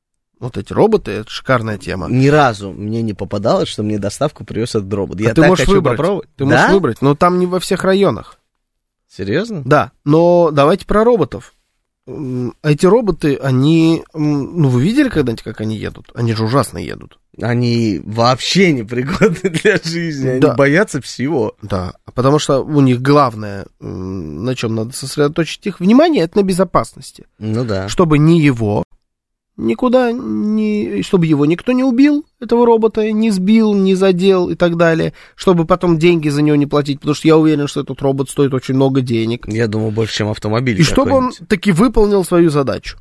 Вот эти роботы, это шикарная тема.
Ни разу мне не попадалось, что мне доставку привез этот робот. Я
а ты
так
можешь
хочу
выбрать.
попробовать.
Ты
да?
можешь выбрать, но там не во всех районах.
Серьезно?
Да, но давайте про роботов. Эти роботы, они... Ну, вы видели когда-нибудь, как они едут? Они же ужасно едут.
Они вообще не пригодны для жизни. Они
да.
боятся всего.
Да, потому что у них главное, на чем надо сосредоточить их внимание, это на безопасности.
Ну да.
Чтобы ни его никуда, не, чтобы его никто не убил, этого робота, не сбил, не задел и так далее, чтобы потом деньги за него не платить, потому что я уверен, что этот робот стоит очень много денег.
Я думаю, больше, чем автомобиль.
И чтобы он таки выполнил свою задачу.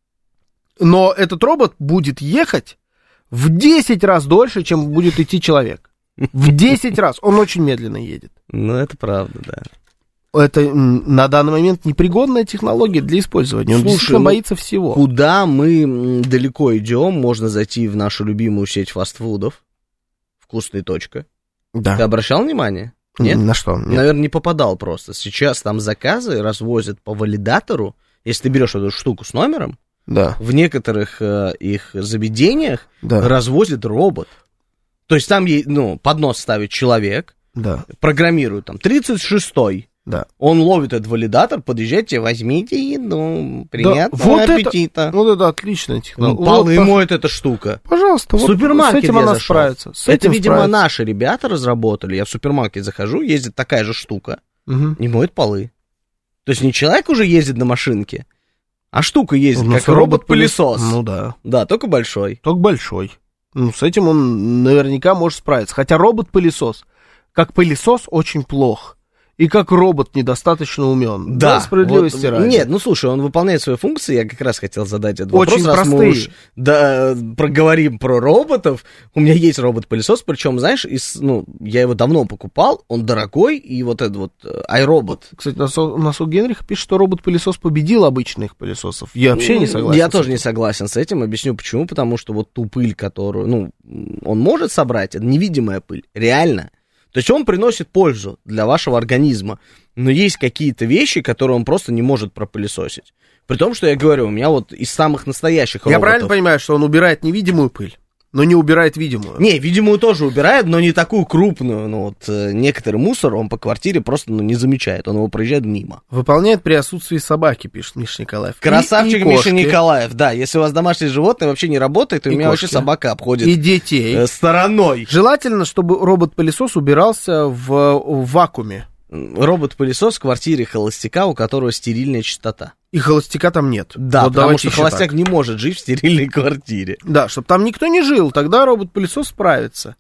Но этот робот будет ехать в десять раз дольше, чем будет идти человек. В десять раз. Он очень медленно едет.
Ну, это правда, да.
Это на данный момент непригодная технология для использования. Он
Слушай,
действительно
ну,
боится всего.
Куда мы далеко идем, можно зайти в нашу любимую сеть фастфудов. Вкусная точка.
Да.
Ты обращал внимание? Нет?
На что? Нет.
Наверное, не попадал просто. Сейчас там заказы развозят по валидатору. Если ты берешь эту штуку с номером,
да.
в некоторых э, их заведениях
да.
развозит робот. То есть там ну, поднос ставит человек,
да.
программирует там тридцать шестой.
Да.
Он ловит этот валидатор, подъезжайте, возьмите еду, приятного
да. вот
аппетита.
Это, вот это отличная технология.
Ну, полы
вот,
моет эта штука.
Пожалуйста,
в
вот
супермаркет
с этим она
зашел.
справится. С
это, видимо,
справится.
наши ребята разработали. Я в супермаркет захожу, ездит такая же штука,
угу.
не моет полы. То есть не человек уже ездит на машинке, а штука ездит,
ну,
как робот-пылесос.
Ну да.
Да, только большой.
Только большой. Ну, с этим он наверняка может справиться. Хотя робот-пылесос, как пылесос, очень плох. И как робот недостаточно умен.
Да,
да справедливости
вот,
ради.
Нет, ну слушай, он выполняет свои функции, я как раз хотел задать этот
очень
вопрос.
Очень простые.
Раз мы уж, да, проговорим про роботов. У меня есть робот-пылесос, причем, знаешь, из, ну, я его давно покупал, он дорогой, и вот этот вот iRobot.
Кстати, у нас, у нас у Генриха пишет, что робот-пылесос победил обычных пылесосов. Я вообще не согласен.
Я тоже не согласен с этим, объясню почему, потому что вот ту пыль, которую, ну, он может собрать, это невидимая пыль, реально. То есть он приносит пользу для вашего организма, но есть какие-то вещи, которые он просто не может пропылесосить. При том, что я говорю, у меня вот из самых настоящих роботов...
Я правильно понимаю, что он убирает невидимую пыль, но не убирает видимую?
Не, видимую тоже убирает, но не такую крупную. Ну вот э, некоторый мусор он по квартире просто ну, не замечает, он его проезжает мимо.
Выполняет при отсутствии собаки, пишет Миша Николаев.
Красавчик
и, и
Миша Николаев, да. Если у вас домашнее животное вообще не работает, то у меня
кошки.
вообще собака обходит
и детей.
Э, стороной.
Желательно, чтобы робот-пылесос убирался в, в вакууме.
Робот-пылесос в квартире холостяка, у которого стерильная чистота.
И холостяка там нет.
Да,
вот
потому что холостяк
так.
не может жить в стерильной квартире.
Да, чтобы там никто не жил, тогда робот-пылесос справится.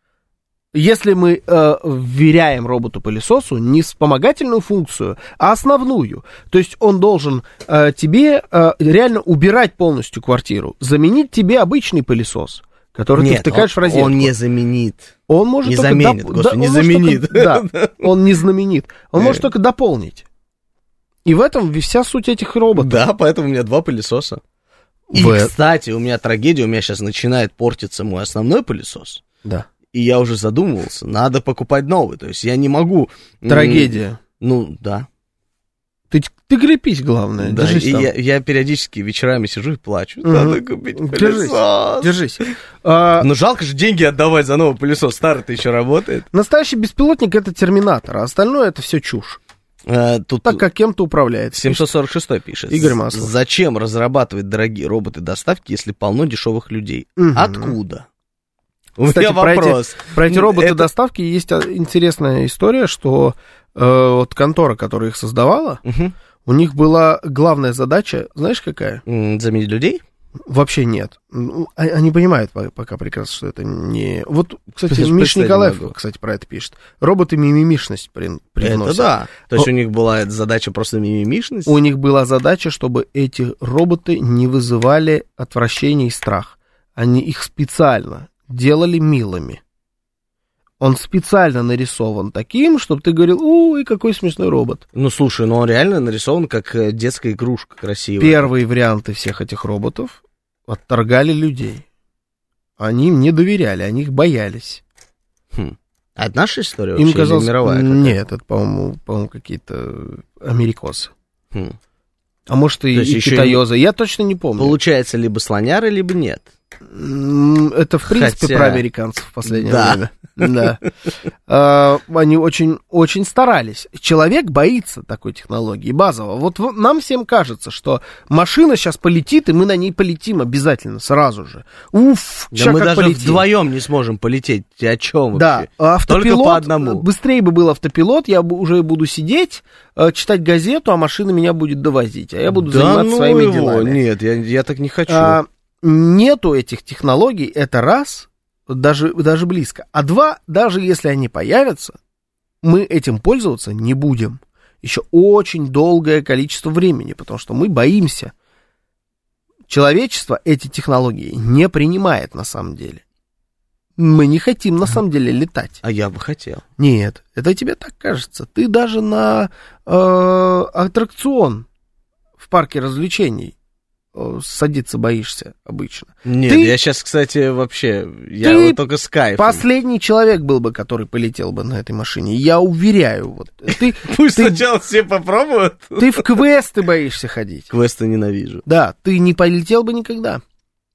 Если мы э, вверяем роботу-пылесосу не вспомогательную функцию, а основную, то есть он должен э, тебе э, реально убирать полностью квартиру, заменить тебе обычный пылесос, который
Нет,
ты втыкаешь
он,
в розетку.
он не заменит.
Он может
не
только
заменит,
доп...
господи,
да,
не
он
заменит.
Только... Да, он не знаменит. Он может только дополнить. И в этом вся суть этих роботов.
Да, поэтому у меня два пылесоса. И,
в...
кстати, у меня трагедия, у меня сейчас начинает портиться мой основной пылесос.
Да.
И я уже задумывался, надо покупать новый. То есть я не могу...
Трагедия.
Ну, да.
Ты, ты крепись, главное.
Да,
держись
и
там.
Я, я периодически вечерами сижу и плачу.
Угу.
Надо купить пылесос.
Держись. держись. А...
Ну, жалко же деньги отдавать за новый пылесос. Старый-то еще работает.
Настоящий беспилотник — это терминатор, а остальное — это все чушь.
А, тут...
Так как кем-то управляет.
семьсот сорок шестой пишет.
Игорь Маслов.
Зачем разрабатывать дорогие роботы-доставки, если полно дешевых людей?
Угу.
Откуда? У
Кстати,
меня вопрос.
Про эти, про эти роботы
Это...
доставки есть интересная история, что э, вот контора, которая их создавала,
угу.
у них была главная задача, знаешь, какая?
Заменить людей?
Вообще нет. Они понимают пока прекрасно, что это не... Вот, кстати,
Представь,
Миша Николаев,
могу.
кстати, про это пишет. Роботы мимимишность при... приносят.
Это да. То есть
Но...
у них была задача просто мимимишность?
У них была задача, чтобы эти роботы не вызывали отвращение и страх. Они их специально делали милыми. Он специально нарисован таким, чтобы ты говорил, ой, какой смешной робот.
Ну, слушай, ну он реально нарисован как детская игрушка красивая.
Первые варианты всех этих роботов отторгали людей. Они им не доверяли, они их боялись.
Хм. А это наша история
Им
вообще
казалось...
или мировая?
Нет, это, по-моему, по-моему, какие-то америкосы.
Хм.
А может, и, и китаёза, я точно не помню.
Получается, либо слоняры, либо нет.
Это, в принципе, Хотя... про американцев в последнее
да.
время. Да. А, они очень, очень старались. Человек боится такой технологии, базово. Вот нам всем кажется, что машина сейчас полетит, и мы на ней полетим обязательно, сразу же. Уф,
да мы даже полетим. Вдвоем не сможем полететь. О чем
да.
вообще?
Автопилот,
только по одному.
Быстрее бы был автопилот, я уже буду сидеть, читать газету, а машина меня будет довозить. А я буду
да
заниматься
ну
своими
его.
делами.
Нет, я, я так не хочу.
А, нету этих технологий, это раз... Даже, даже близко. А два, даже если они появятся, мы этим пользоваться не будем. Еще очень долгое количество времени, потому что мы боимся. Человечество эти технологии не принимает на самом деле. Мы не хотим на самом деле летать.
А я бы хотел.
Нет, это тебе так кажется. Ты даже на э, аттракцион в парке развлечений садиться боишься обычно.
Нет,
ты,
я сейчас, кстати, вообще, я вот только с кайфом.
Последний человек был бы, который полетел бы на этой машине, я уверяю. Вот. Ты,
Пусть
ты,
сначала все попробуют.
Ты в квесты боишься ходить.
Квесты ненавижу.
Да, ты не полетел бы никогда.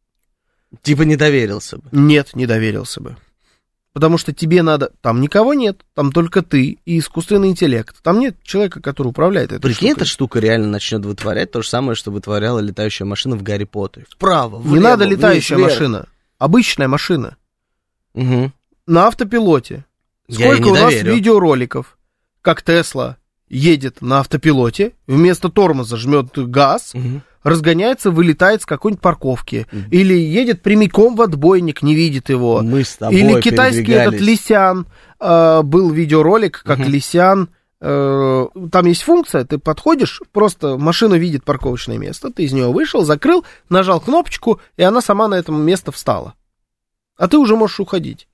Типа не доверился бы.
Нет, не доверился бы. Потому что тебе надо... Там никого нет, там только ты и искусственный интеллект. Там нет человека, который управляет этой
Прикинь,
штукой.
эта штука реально начнет вытворять то же самое, что вытворяла летающая машина в Гарри Поттере. Вправо, влево,
не надо летающая
вниз,
машина. Обычная машина.
Угу.
На автопилоте. Сколько у нас доверю. Видеороликов, как Тесла едет на автопилоте, вместо тормоза жмет газ, угу. разгоняется, вылетает с какой-нибудь парковки. Угу. Или едет прямиком в отбойник, не видит его.
Мы с тобой
Или китайский этот Лисян. Э, был видеоролик, как угу. Лисян. Э, там есть функция, ты подходишь, просто машина видит парковочное место, ты из нее вышел, закрыл, нажал кнопочку, и она сама на это место встала. А ты уже можешь уходить.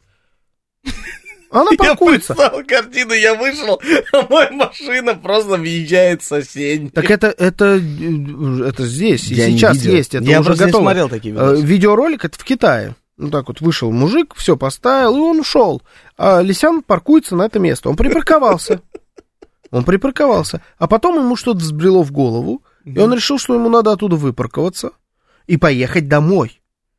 Она паркуется.
Я представил картину, я вышел, а моя машина просто въезжает в соседний.
Так это, это, это здесь, и
я
сейчас есть, это
я
уже готово.
Я смотрел такие видосы.
Видеоролик, это в Китае. Ну так вот, вышел мужик, все поставил, и он ушел. А Лисян паркуется на это место. Он припарковался. Он припарковался. А потом ему что-то взбрело в голову, и он решил, что ему надо оттуда выпарковаться и поехать домой.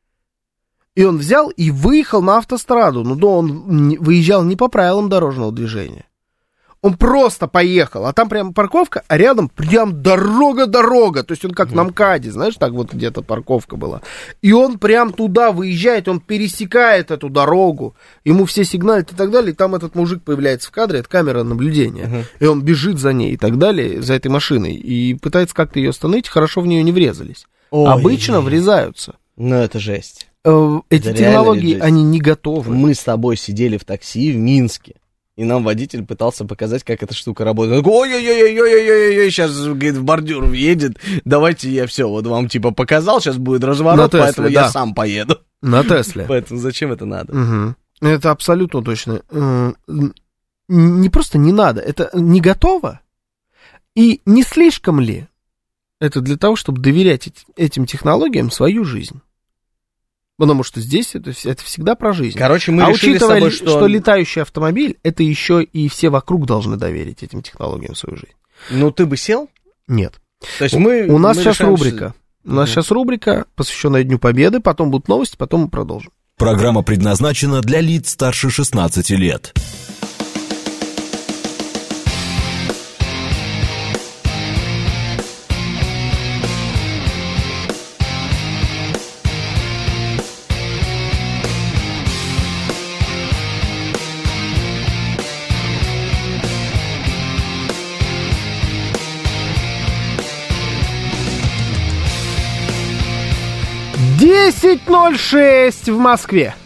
И он взял и выехал на автостраду. Ну да, он выезжал не по правилам дорожного движения. Он просто поехал, а там прям парковка, а рядом прям дорога-дорога. То есть он как mm. на МКАДе, знаешь, так вот где-то парковка была. И он прям туда выезжает, он пересекает эту дорогу. Ему все сигналят и так далее. И там этот мужик появляется в кадре, это камера наблюдения. Mm-hmm. И он бежит за ней и так далее, за этой машиной. И пытается как-то ее остановить, хорошо в нее не врезались. Ой. Обычно врезаются.
Ну это жесть.
Эти это технологии, они не готовы.
Мы с тобой сидели в такси в Минске, и нам водитель пытался показать, как эта штука работает. Он такой, ой-ой-ой-ой-ой-ой, сейчас, говорит, в бордюр въедет, давайте я все, вот вам типа показал, сейчас будет разворот, Тесле, поэтому да. я сам поеду.
На Тесле.
Поэтому зачем это надо?
Угу. Это абсолютно точно. Не просто не надо, это не готово. И не слишком ли это для того, чтобы доверять этим технологиям свою жизнь? Потому что здесь это, это всегда про жизнь.
Короче, мы
а
решили
учитывая,
с тобой, что...
что летающий автомобиль, это еще и все вокруг должны доверить этим технологиям свою жизнь.
Ну, ты бы сел?
Нет.
То есть мы,
У нас
мы
сейчас
решаем,
рубрика. Что... У нас mm-hmm. сейчас рубрика, посвященная Дню Победы, потом будут новости, потом мы продолжим.
Программа предназначена для лиц старше шестнадцати лет.
десять ноль шесть в Москве.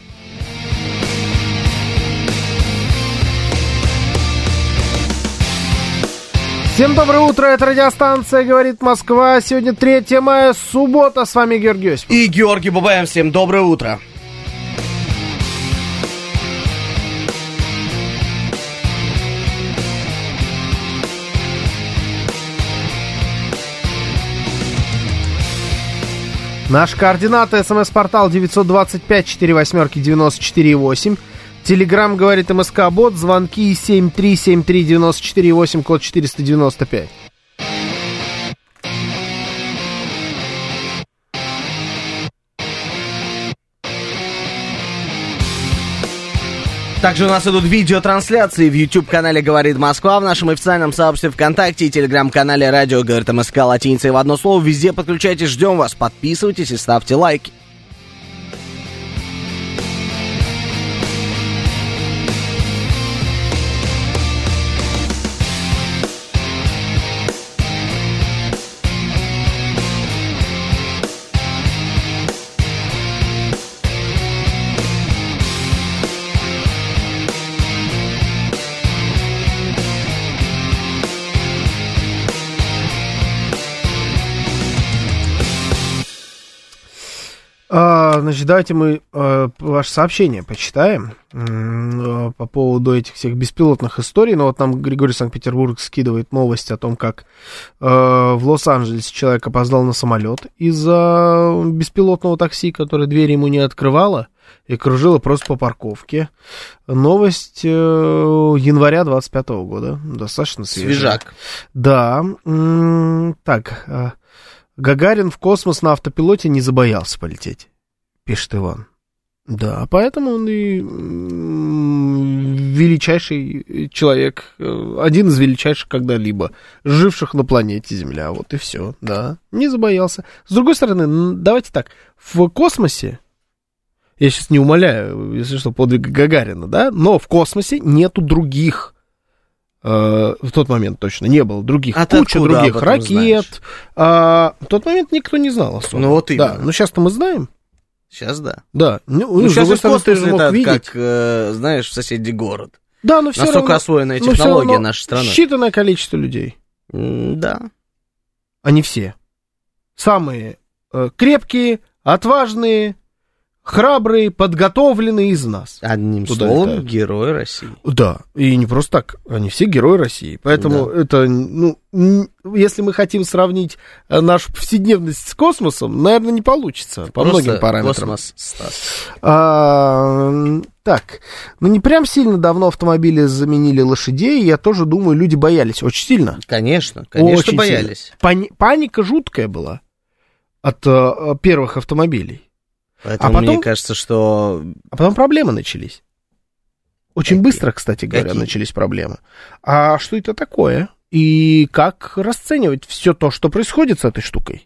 Всем доброе утро, это радиостанция «Говорит Москва». Сегодня третьего мая, суббота, с вами Георгий Осипов.
И Георгий Бабаян, всем доброе утро.
Наши координаты: смс-портал девятьсот двадцать пять сорок восемь девяносто четыре восемь. Телеграм «Говорит МСК-бот». Звонки семь три семь три девяносто четыре восемь, код четыреста девяносто пять.
Также у нас идут видеотрансляции в YouTube-канале «Говорит Москва», в нашем официальном сообществе ВКонтакте и телеграм-канале «Радио Говорит МСК» латиницей в одно слово. Везде подключайтесь, ждем вас, подписывайтесь и ставьте лайки.
А, значит, давайте мы а, ваше сообщение почитаем а, по поводу этих всех беспилотных историй. Ну, вот нам Григорий Санкт-Петербург скидывает новость о том, как а, в Лос-Анджелесе человек опоздал на самолет из-за беспилотного такси, которое дверь ему не открывало и кружило просто по парковке. Новость а, января двадцать пятого года, достаточно свежая.
Свежак.
Да, м- так... А, Гагарин в космос на автопилоте не забоялся полететь, пишет Иван. Да, поэтому он и величайший человек, один из величайших когда-либо живших на планете Земля. Вот и все, да, не забоялся. С другой стороны, давайте так, в космосе, я сейчас не умаляю, если что, подвига Гагарина, да, но в космосе нету других. В тот момент точно не было других,
а
куча других ракет. А, в тот момент никто не знал особо.
Ну вот именно.
Да, но сейчас-то мы знаем.
Сейчас да.
Да.
Ну, ну сейчас в космос летают, как, э, знаешь, в соседний город.
Да, но все
настолько
равно,
освоенная технология нашей страны.
Считанное количество людей.
Mm, да.
Они все. Самые э, крепкие, отважные, храбрые, подготовленные из нас.
Одним
Туда
словом,
летают.
герои России.
Да, и не просто так, они все герои России. Поэтому да. это, ну, если мы хотим сравнить нашу повседневность с космосом, наверное, не получится по
просто
многим параметрам.
Космос, Стас.
А, так, ну не прям сильно давно автомобили заменили лошадей, я тоже думаю, люди боялись очень сильно.
Конечно, конечно
очень
боялись.
Пани- паника жуткая была от uh, первых автомобилей.
Поэтому
а потом,
мне кажется, что...
А потом проблемы начались. Очень
Какие?
быстро, кстати говоря,
Какие?
начались проблемы. А что это такое? И как расценивать все то, что происходит с этой штукой?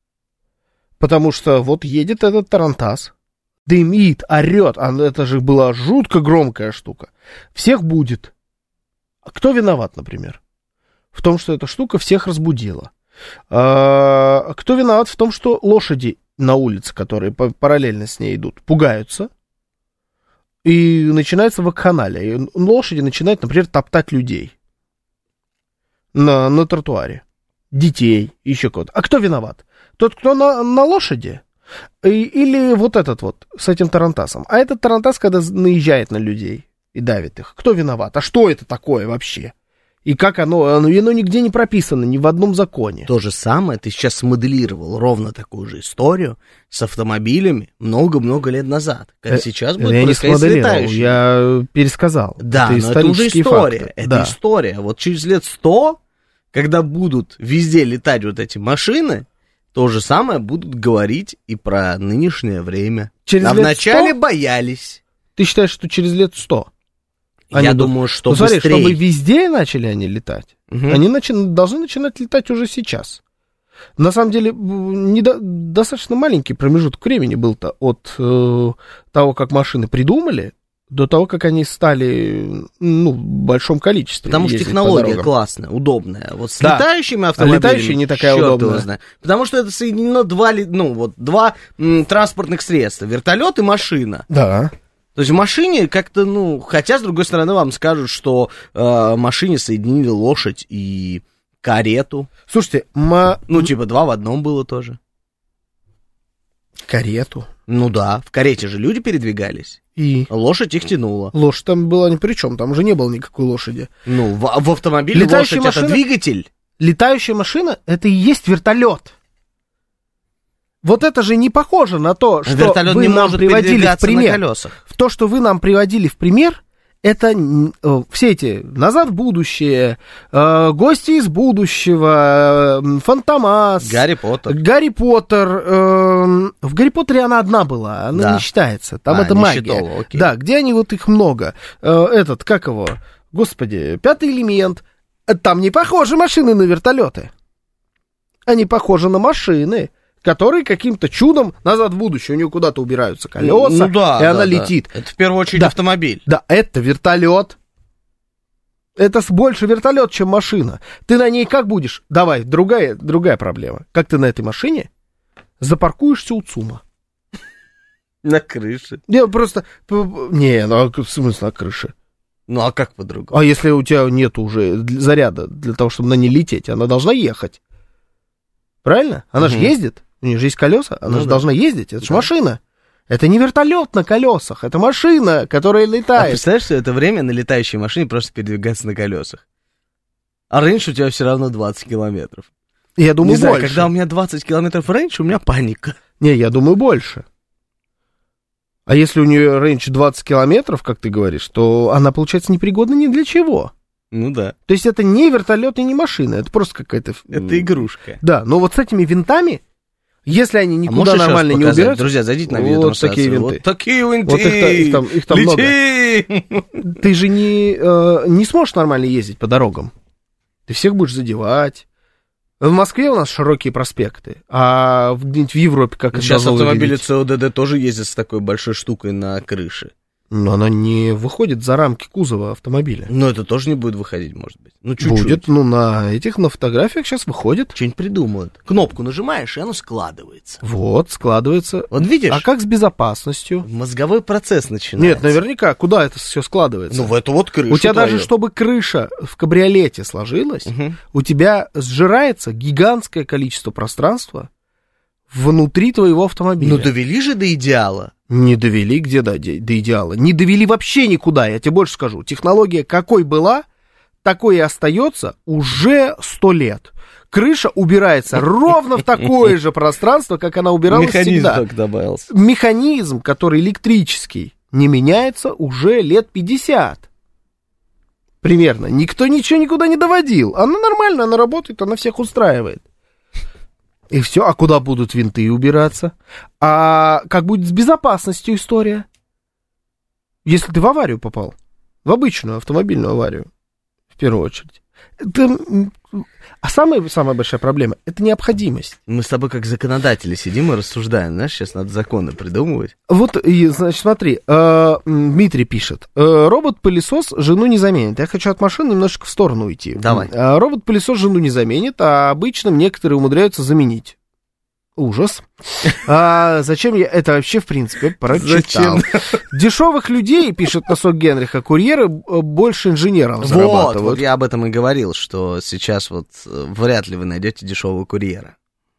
Потому что вот едет этот тарантас, дымит, орет, а это же была жутко громкая штука. Всех будет. А кто виноват, например? В том, что эта штука всех разбудила. А кто виноват в том, что лошади на улице, которые параллельно с ней идут, пугаются, и начинается вакханалия. И лошади начинают, например, топтать людей на, на тротуаре, детей, еще кого-то. А кто виноват? Тот, кто на, на лошади? И, или вот этот вот, с этим тарантасом? А этот тарантас, когда наезжает на людей и давит их, кто виноват? А что это такое вообще? И как оно, оно, оно нигде не прописано, ни в одном законе.
То же самое ты сейчас смоделировал ровно такую же историю с автомобилями много-много лет назад. Как
э,
сейчас будет
я
происходить с летающими.
Я пересказал.
Да,
это
но это уже история.
Факты.
Это
да.
история. Вот через лет сто, когда будут везде летать вот эти машины, то же самое будут говорить и про нынешнее время.
Через
а
лет
вначале
сто?
Боялись.
Ты считаешь, что через лет сто?
Они Я
будут...
думаю, что
ну, смотри,
быстрее.
чтобы везде начали они летать, угу. они начи... должны начинать летать уже сейчас. На самом деле, недо... достаточно маленький промежуток времени был-то от э, того, как машины придумали, до того, как они стали, ну, в большом количестве.
Потому что технология классная, удобная. Вот с да. летающими автомобилями...
А летающие не такая удобная.
Потому что это соединено два, ну, вот, два м, транспортных средства. Вертолет и машина.
Да.
То есть в машине как-то, ну, хотя, с другой стороны, вам скажут, что э, в машине соединили лошадь и карету.
Слушайте, ма...
ну, типа, два в одном было тоже.
Карету?
Ну да, в карете же люди передвигались.
И?
Лошадь их тянула.
Лошадь там была ни при чем, там уже не было никакой лошади.
Ну, в, в автомобиле летающая лошадь машина... это двигатель.
Летающая машина — это и есть вертолет. Вот это же не похоже на то, что
вертолет
вы
не
нам
может
приводили в пример.
На колесах.
В то, что вы нам приводили в пример, это э, все эти «Назад в будущее», э, «Гости из будущего», э, «Фантомас»,
Гарри Поттер.
Гарри Поттер. Э, в Гарри Поттере она одна была, она
Да.
не считается. Там
А,
это
не
магия.
считала, окей.
Да, где они, вот их много. Э, этот, как его? Господи, «Пятый элемент». Там не похожи машины на вертолеты. Они похожи на машины, которые каким-то чудом назад в будущее. У нее куда-то убираются колеса,
Ну да,
и
да,
она
да.
летит.
Это в первую очередь
Да.
автомобиль.
Да, это вертолет. Это с- больше вертолет, чем машина. Ты на ней как будешь? Давай, другая, другая проблема. Как ты на этой машине запаркуешься у ЦУМа?
На крыше.
Я просто... п- п- Не, ну а в смысле на крыше?
Ну а как по-другому?
А если у тебя нет уже для- заряда для того, чтобы на ней лететь, она должна ехать. Правильно? Она же
Мгм.
ездит. У нее же есть колеса, она
Ну
же
да.
должна ездить. Это же
Да.
машина. Это не вертолет на колесах, это машина, которая
А
летает.
представляешь, что это время на летающей машине просто передвигаться на колесах? А рейндж у тебя все равно двадцать километров.
Я думаю,
Не знаю,
больше.
когда у меня двадцать километров рейндж, у меня паника.
Не, я думаю, больше. А если у нее рейндж двадцать километров, как ты говоришь, то она, получается, непригодна ни для чего.
Ну да,
То есть это не вертолет и не машина, это просто какая-то...
это игрушка.
Да, но вот с этими винтами, если они
А
никуда
можешь еще раз
нормально не
показать?
убираются...
Друзья, зайдите на
Вот
видеотрансляцию.
такие винты.
Вот такие винты.
Вот их, их там, их там много.
Лети!
Ты же не, э, не сможешь нормально ездить по дорогам. Ты всех будешь задевать. В Москве у нас широкие проспекты, а в- где-нибудь в Европе как это
Сейчас
должно
автомобили
выглядеть?
ЦОДД тоже ездят с такой большой штукой на крыше.
Но она не выходит за рамки кузова автомобиля.
Но это тоже не будет выходить, может быть. Ну, чуть-чуть.
Будет, ну, на этих, на фотографиях сейчас выходит.
Что-нибудь придумают. Кнопку нажимаешь, и оно складывается.
Вот, складывается.
Вот видишь,
А как с безопасностью?
мозговой процесс начинается.
Нет, наверняка, куда это все складывается?
Ну, в эту вот крышу
у тебя даже,
твою.
чтобы крыша в кабриолете сложилась,
Мгм.
у тебя сжирается гигантское количество пространства внутри твоего автомобиля.
Ну, довели же до идеала.
Не довели где до, де- до идеала. Не довели вообще никуда, я тебе больше скажу. Технология какой была, такой и остается уже сто лет. Крыша убирается ровно в такое же пространство, как она убиралась
Механизм
всегда.
только добавился.
Механизм, который электрический, не меняется уже лет пятьдесят. Примерно. Никто ничего никуда не доводил. Она нормально, она работает, она всех устраивает. И все. А куда будут винты убираться? А как будет с безопасностью история? Если ты в аварию попал, в обычную автомобильную аварию, в первую очередь. Это, м, а самая, самая большая проблема — это необходимость.
Мы с тобой как законодатели сидим и рассуждаем. Знаешь, сейчас надо законы придумывать.
Вот, и, значит, смотри, э, м, Дмитрий пишет, э, робот-пылесос жену не заменит. Я хочу от машины немножко в сторону уйти.
Давай.
Э, робот-пылесос жену не заменит, а обычно некоторые умудряются заменить. Ужас. А зачем я это вообще, в принципе, прочитал? Дешевых людей, пишет носок Генриха, курьеры э, больше инженеров
Вот,
зарабатывают.
вот я об этом и говорил, что сейчас вот э, вряд ли вы найдете дешевого курьера.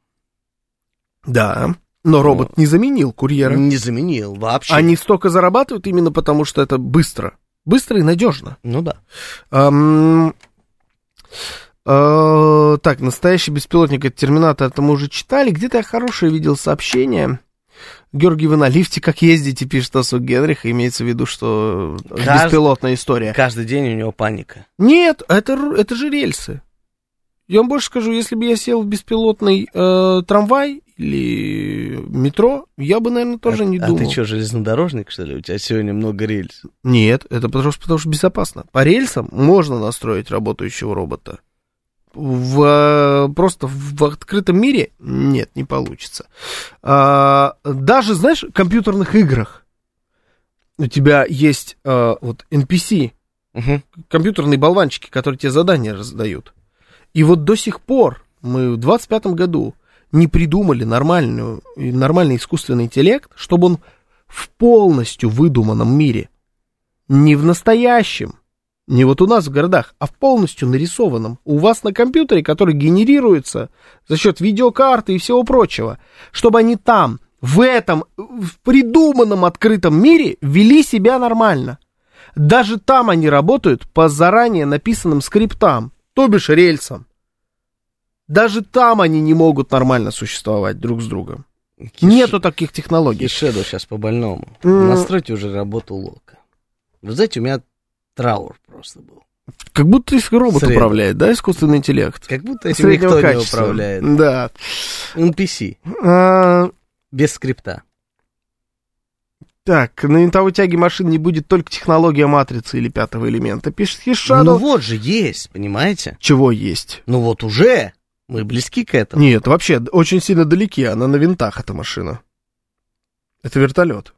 Да, но робот не заменил курьера.
Не заменил вообще.
Они столько зарабатывают именно потому, что это быстро. Быстро и надежно.
Ну да.
Ам, э, так, настоящий беспилотник — это Терминатор, это мы уже читали. Где-то я хорошее видел сообщение. Георгий, вы на лифте как ездите, пишет Носок Генрих, имеется в виду, что
Кажд-
беспилотная история.
Каждый день у него паника.
Нет, это, р- это же рельсы. Я вам больше скажу, если бы я сел в беспилотный э, трамвай или метро, я бы, наверное, тоже
а,
не
а
думал.
ты что, железнодорожник, что ли? У тебя сегодня много рельс.
Нет, это потому что, потому что безопасно. По рельсам можно настроить работающего робота. В, э, просто в открытом мире нет, не получится. А, даже, знаешь, в компьютерных играх у тебя есть а, вот эн пи си,
Угу.
компьютерные болванчики, которые тебе задания раздают. И вот до сих пор мы в двадцать пятом году не придумали нормальную, нормальный искусственный интеллект, чтобы он в полностью выдуманном мире, не в настоящем, не вот у нас в городах, а в полностью нарисованном, у вас на компьютере, который генерируется за счет видеокарты и всего прочего, чтобы они там, в этом, в придуманном открытом мире вели себя нормально. Даже там они работают по заранее написанным скриптам, то бишь рельсам. Даже там они не могут нормально существовать друг с другом. Нету таких технологий.
И Shadow сейчас по больному.
М.
Настройте уже работу Лока. Вы знаете, у меня Траур просто был.
Как будто робот
Средний.
управляет, да, искусственный интеллект?
Как будто этим никто не
качества.
управляет.
Да.
эн пи си.
А,
Без скрипта.
так, на винтовой тяге машин не будет только технология матрицы или пятого элемента. Пишет Хишаду.
Ну вот же есть, понимаете?
Чего есть?
Ну вот уже мы близки к этому.
Нет, вообще, очень сильно далеки. Она на винтах, эта машина. Это вертолет.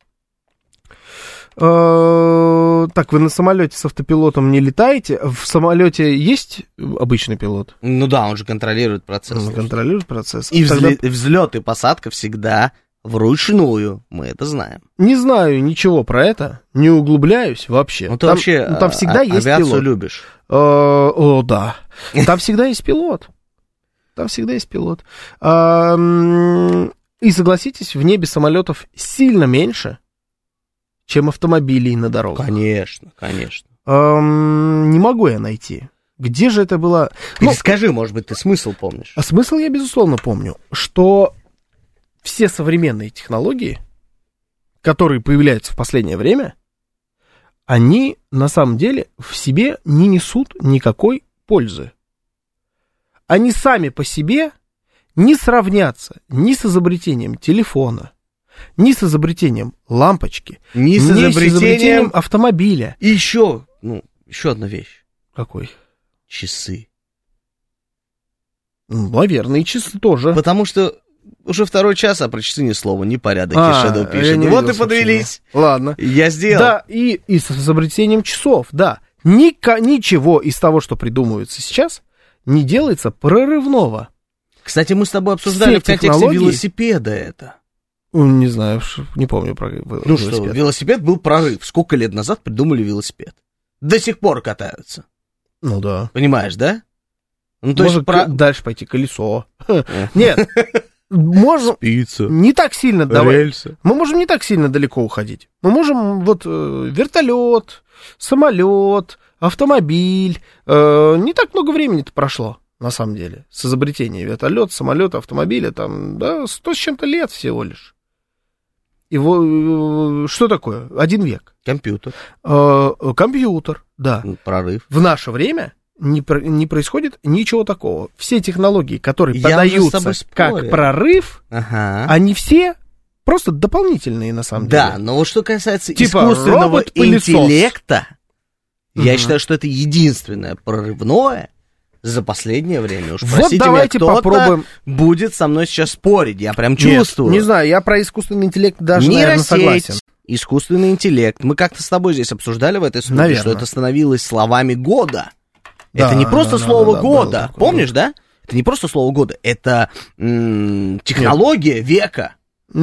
Так, вы на самолете с автопилотом не летаете? В самолете есть обычный пилот?
Ну да, он же контролирует процесс.
Он контролирует процесс.
И
Тогда...
взлет, взлет и посадка всегда вручную, мы это знаем.
Не знаю ничего про это, не углубляюсь вообще.
Ну ты
там,
вообще
ну, там всегда
а,
есть
авиацию
пилот.
любишь?
О, о, да. Там всегда есть пилот. Там всегда есть пилот. И согласитесь, в небе самолетов сильно меньше, чем автомобилей на дорогах.
Конечно, конечно.
Эм, не могу я найти. Где же это было?
Ну,
Ну,
скажи, может быть, ты смысл помнишь?
а смысл я, безусловно, помню, что все современные технологии, которые появляются в последнее время, они на самом деле в себе не несут никакой пользы. Они сами по себе не сравнятся ни с изобретением телефона, ни с изобретением лампочки,
Не с
ни
изобретением...
с изобретением автомобиля.
И еще, ну, еще одна вещь.
Какой?
Часы.
Ну, наверное, и часы тоже.
Потому что уже второй час, а про часы ни слова, ни порядок.
А,
И Shadow
я
пишет.
не
Вот
видел
и подвелись.
сообщения. Ладно.
Я сделал.
Да, и, и с изобретением часов, да. Ника, ничего из того, что придумывается сейчас, не делается прорывного.
Кстати, мы с тобой обсуждали
Все
в контексте
технологии-
велосипеда это.
Не знаю, ш- не помню про велосипед.
Ну что, велосипед был прорыв. Сколько лет назад придумали велосипед? До сих пор катаются.
Ну да.
Понимаешь, да? Ну, то
Может,
есть про...
к- дальше пойти колесо. Нет, можно
Спица,
не так сильно давай.
рельсы.
Мы можем не так сильно далеко уходить. Мы можем вот э, вертолет, самолет, автомобиль. Э, не так много времени-то прошло, на самом деле, с изобретения вертолета, самолета, автомобиля. Там, да, сто с чем-то лет всего лишь. Его, э, что такое? Один век.
Компьютер.
Э, компьютер, да.
Ну, прорыв.
В наше время не, про- не происходит ничего такого. Все технологии, которые
Я уже с
подаются
тобой
как
спорю.
прорыв,
Ага.
они все просто дополнительные, на самом
Да,
деле.
но вот что касается
Типа
искусственного
робот-пылесос.
интеллекта, я
Мгм.
считаю, что это единственное прорывное за последнее время. Уж
Вот
простите
давайте
меня, кто-то
попробуем.
будет со мной сейчас спорить. Я прям
Нет,
чувствую.
не знаю, я про искусственный интеллект даже, наверное,
Нейросеть,
согласен.
искусственный интеллект. Мы как-то с тобой здесь обсуждали в этой студии,
Наверное.
что это становилось словами года.
Да,
это не просто
да, да,
слово
да, да, было
года.
такое.
Помнишь, да? Это не просто слово года. Это м- технология века.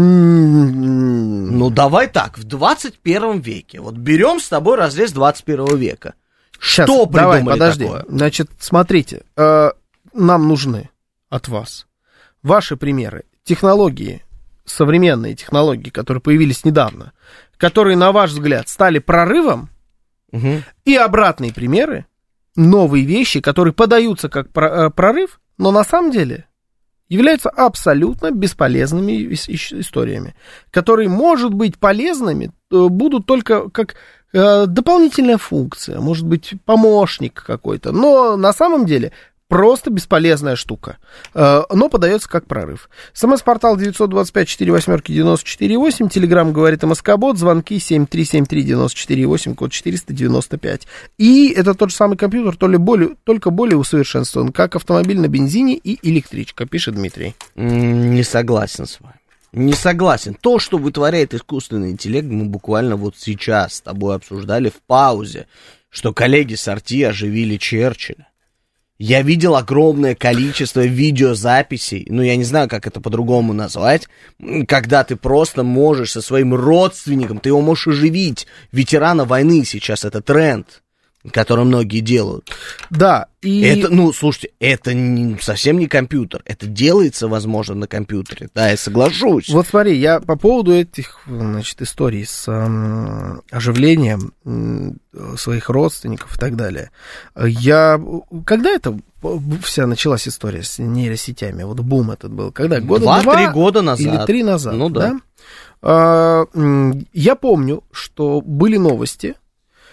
М,
Ну, давай так, в двадцать первом веке. Вот берем с тобой разрез двадцать первого века.
Щас,
Что
давай,
придумали
подожди.
такое?
Значит, смотрите, э, нам нужны от вас ваши примеры. Технологии, современные технологии, которые появились недавно, которые, на ваш взгляд, стали прорывом,
Мгм.
и обратные примеры, новые вещи, которые подаются как про- э, прорыв, но на самом деле являются абсолютно бесполезными ис- ис- историями, которые, может быть, полезными э, будут только как э, дополнительная функция, может быть, помощник какой-то, но на самом деле просто бесполезная штука, э, но подается как прорыв. СМС-портал девять два пять четыре восемь девять четыре восемь, Телеграм говорит МСК-бот, звонки семь три семь три девять четыре восемь, код четыреста девяносто пять. И это тот же самый компьютер, то ли более, только более усовершенствован, как автомобиль на бензине и электричка, пишет Дмитрий.
М, Не согласен с вами. Не согласен. То, что вытворяет искусственный интеллект, мы буквально вот сейчас с тобой обсуждали в паузе, что коллеги сорти оживили Черчилля. Я видел огромное количество видеозаписей, ну, я не знаю, как это по-другому назвать, м, когда ты просто можешь со своим родственником, ты его можешь оживить. Ветерана войны сейчас это тренд, который многие делают.
Да, и...
Это, ну, слушайте, это не- совсем не компьютер. Это делается, возможно, на компьютере. Да, я соглашусь.
Вот смотри, я по поводу этих, значит, историй с эм, оживлением м, своих родственников и так далее. Я... Когда это вся началась история с нейросетями? Вот бум этот был. Когда? Года
Два-три
два
года назад.
или три назад,
Ну да.
да? А, м, я помню, что были новости,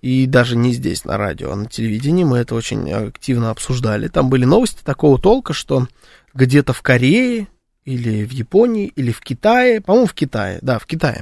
и даже не здесь на радио, а на телевидении мы это очень активно обсуждали. Там были новости такого толка, что где-то в Корее или в Японии, или в Китае, по-моему, в Китае, да, в Китае,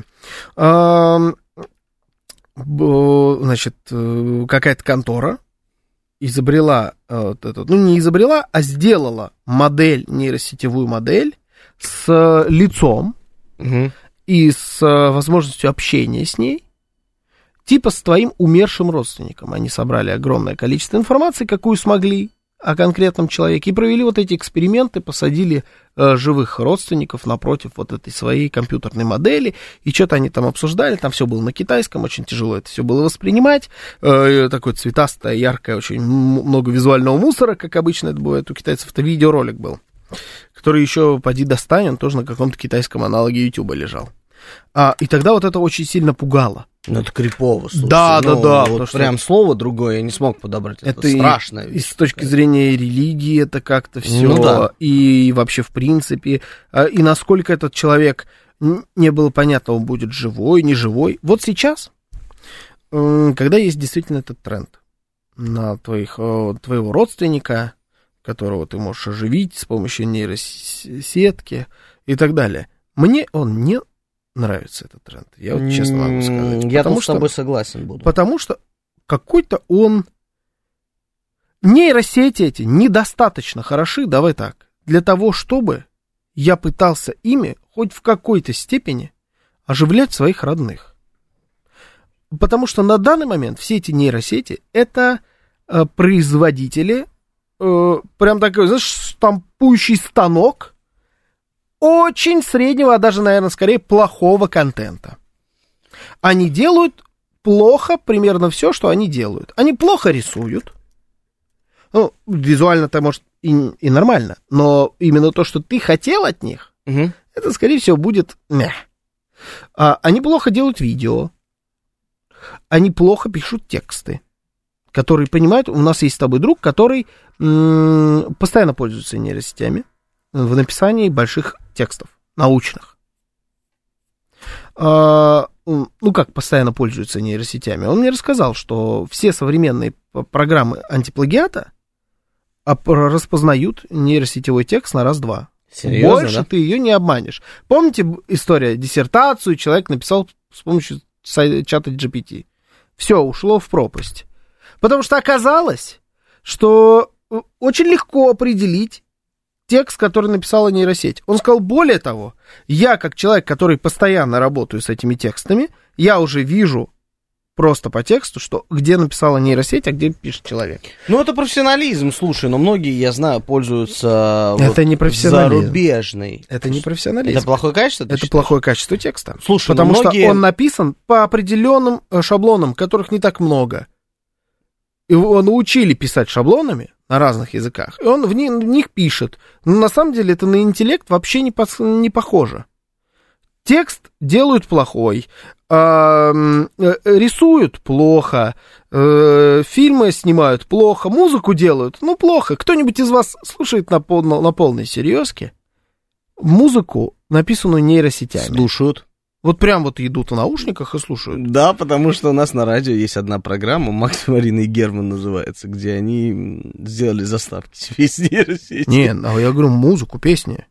значит, какая-то контора изобрела, ну, не изобрела, а сделала модель, нейросетевую модель с лицом угу. и с возможностью общения с ней, типа с твоим умершим родственником. Они собрали огромное количество информации, какую смогли о конкретном человеке, и провели вот эти эксперименты, посадили э, живых родственников напротив вот этой своей компьютерной модели, и что-то они там обсуждали, там все было на китайском, очень тяжело это все было воспринимать, э, такое цветастое, яркое, очень много визуального мусора, как обычно это бывает у китайцев, это видеоролик был, который еще, поди достань, он тоже на каком-то китайском аналоге Ютуба лежал. А, и тогда вот это очень сильно пугало.
Ну, это крипово, слушай.
Да,
ну,
да, да.
Вот прям что... слово другое я не смог подобрать. Это, это страшно.
И, и с точки зрения религии это как-то все.
Ну, да.
И вообще, в принципе. И насколько этот человек, не было понятно, он будет живой, не живой. Вот сейчас, когда есть действительно этот тренд на твоих, твоего родственника, которого ты можешь оживить с помощью нейросетки и так далее, мне он не нравится этот тренд. Я вот честно могу сказать.
Я тут с тобой согласен буду.
Потому что какой-то он... Нейросети эти недостаточно хороши, давай так, для того, чтобы я пытался ими хоть в какой-то степени оживлять своих родных. Потому что на данный момент все эти нейросети это э, производители, э, прям такой, знаешь, штампующий станок, очень среднего, а даже, наверное, скорее плохого контента. Они делают плохо примерно все, что они делают. Они плохо рисуют. Ну, визуально-то, может, и, и нормально. Но именно то, что ты хотел от них, угу. это, скорее всего, будет... Мeh. А, они плохо делают видео. Они плохо пишут тексты, которые понимают... У нас есть с тобой друг, который м- постоянно пользуется нейросетями в написании больших текстов, научных. А, ну, как постоянно пользуется нейросетями? Он мне рассказал, что все современные программы антиплагиата распознают нейросетевой текст на раз-два.
Серьезно,
Больше
да?
ты ее не обманешь. Помните историю, диссертацию человек написал с помощью чата джи пи ти? Все, ушло в пропасть. Потому что оказалось, что очень легко определить текст, который написала нейросеть. Он сказал, более того, я, как человек, который постоянно работаю с этими текстами, я уже вижу просто по тексту, что где написала нейросеть, а где пишет человек.
Ну, это профессионализм, слушай, но многие, я знаю, пользуются
это вот не профессионализм.
Зарубежной.
Это не профессионализм.
Это плохое качество?
Это
считаешь?
плохое качество текста.
Слушай,
потому
многие...
что он написан по определенным шаблонам, которых не так много. Его научили писать шаблонами на разных языках, и он в, ни, в них пишет. Но на самом деле это на интеллект вообще не, по, не похоже. Текст делают плохой, э, э, рисуют плохо, э, фильмы снимают плохо, музыку делают, ну, плохо. Кто-нибудь из вас слушает на, пол, на, на полной серьезке музыку, написанную нейросетями?
Слушают.
Вот прям вот идут в наушниках и слушают.
Да, потому что у нас на радио есть одна программа, Макс, Марина и Герман называется, где они сделали заставки себе с нейросети.
Не, а я говорю музыку, песни.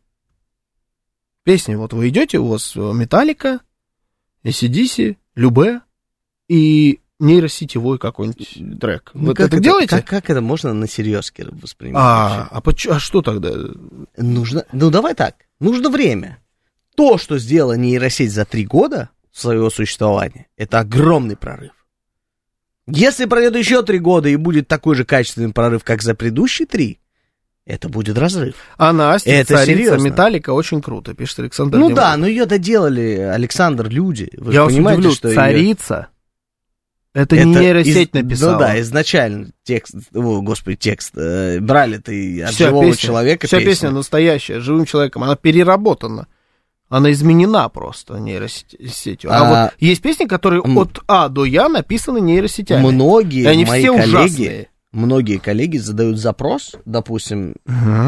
Песни, вот вы идете, у вас Металлика, эй си ди си, Любэ и нейросетевой какой-нибудь трек.
Ну,
вот
как
это,
это
делаете?
Как, как это можно на серьезке воспринимать?
А, а, поч- а что тогда?
Нужно, ну давай так, нужно время. То, что сделала нейросеть за три года своего существования, это огромный прорыв. Если пройдет еще три года и будет такой же качественный прорыв, как за предыдущие три, это будет разрыв.
А Настя,
это
царица
серьезно.
Металлика, очень круто, пишет Александр.
Ну
Демов.
да, но ее доделали, Александр, люди. Вы
Я
же
вас
понимаете,
удивлю,
что
царица,
ее...
это, это не нейросеть
из...
написала.
Ну да, изначально текст, о, господи, текст, э, брали ты от
вся
живого
песня,
человека
Вся
песню.
песня настоящая, живым человеком, она переработана. Она изменена просто нейросетью. А, а вот есть песни, которые м- от А до Я написаны нейросетями.
Многие
и они
мои
все
коллеги,
ужасные.
Многие коллеги задают запрос, допустим,
угу.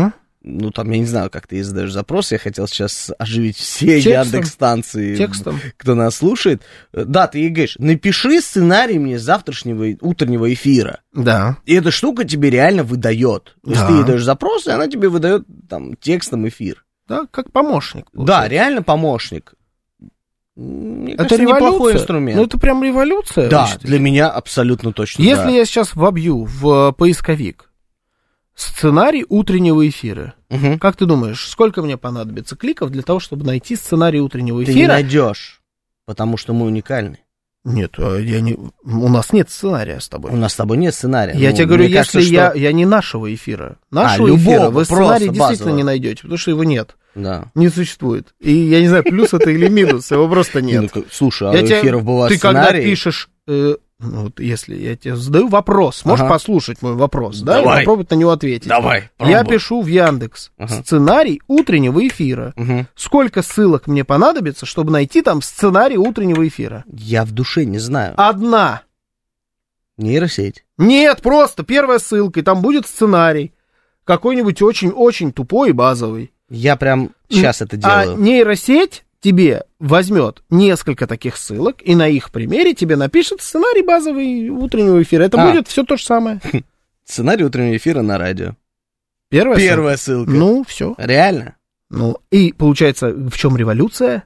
ну, там, я не знаю, как ты задаешь запрос, я хотел сейчас оживить все
Текстом.
Яндекс-станции,
Текстом.
кто нас слушает. Да, ты ей говоришь, напиши сценарий мне завтрашнего утреннего эфира.
Да.
И эта штука тебе реально выдает. То есть
Да.
ты ей даешь запрос, и она тебе выдает там текстом эфир.
Да, как помощник.
Да,
получается.
реально помощник. Мне
Это
кажется,
революция.
неплохой инструмент.
Ну, это прям революция.
Да,
вы считаете?
для меня абсолютно точно.
Если
да.
я сейчас вобью в поисковик сценарий утреннего эфира,
Мгм.
как ты думаешь, сколько мне понадобится кликов для того, чтобы найти сценарий утреннего
Ты не
эфира?
найдешь, потому что мы уникальны.
Нет, а я не... у нас нет сценария с тобой.
У нас с тобой нет сценария.
Я
Ну,
тебе говорю,
мне
если
кажется,
я,
что-
я не нашего эфира. Нашего
любого,
эфира вы
просто
сценарий действительно
базового.
не найдете, потому что его нет.
Да.
Не существует. И я не знаю, плюс это или минус, его просто
Не,
нет.
ну, как- слушай, а
Я
у
тебе-
эфиров бывают
Ты когда
сценарии.
пишешь, э, ну, вот если я тебе задаю вопрос, можешь
Ага.
послушать мой вопрос, да,
Давай.
и попробовать на него ответить.
Давай,
Я
пробуй.
пишу в Яндекс
Ага.
сценарий утреннего эфира.
Мгм.
Сколько ссылок мне понадобится, чтобы найти там сценарий утреннего эфира?
Я в душе не знаю.
Одна.
Нейросеть.
Нет, просто первая ссылка, и там будет сценарий. Какой-нибудь очень-очень тупой и базовый.
Я прям сейчас это
А
делаю.
нейросеть тебе возьмет несколько таких ссылок, и на их примере тебе напишет сценарий базовый утреннего эфира. Это
А.
будет все то же самое.
Сценарий утреннего эфира на радио.
Первая ссылка.
Первая ссылка.
Ну, все.
Реально?
Ну, и получается, в чем революция?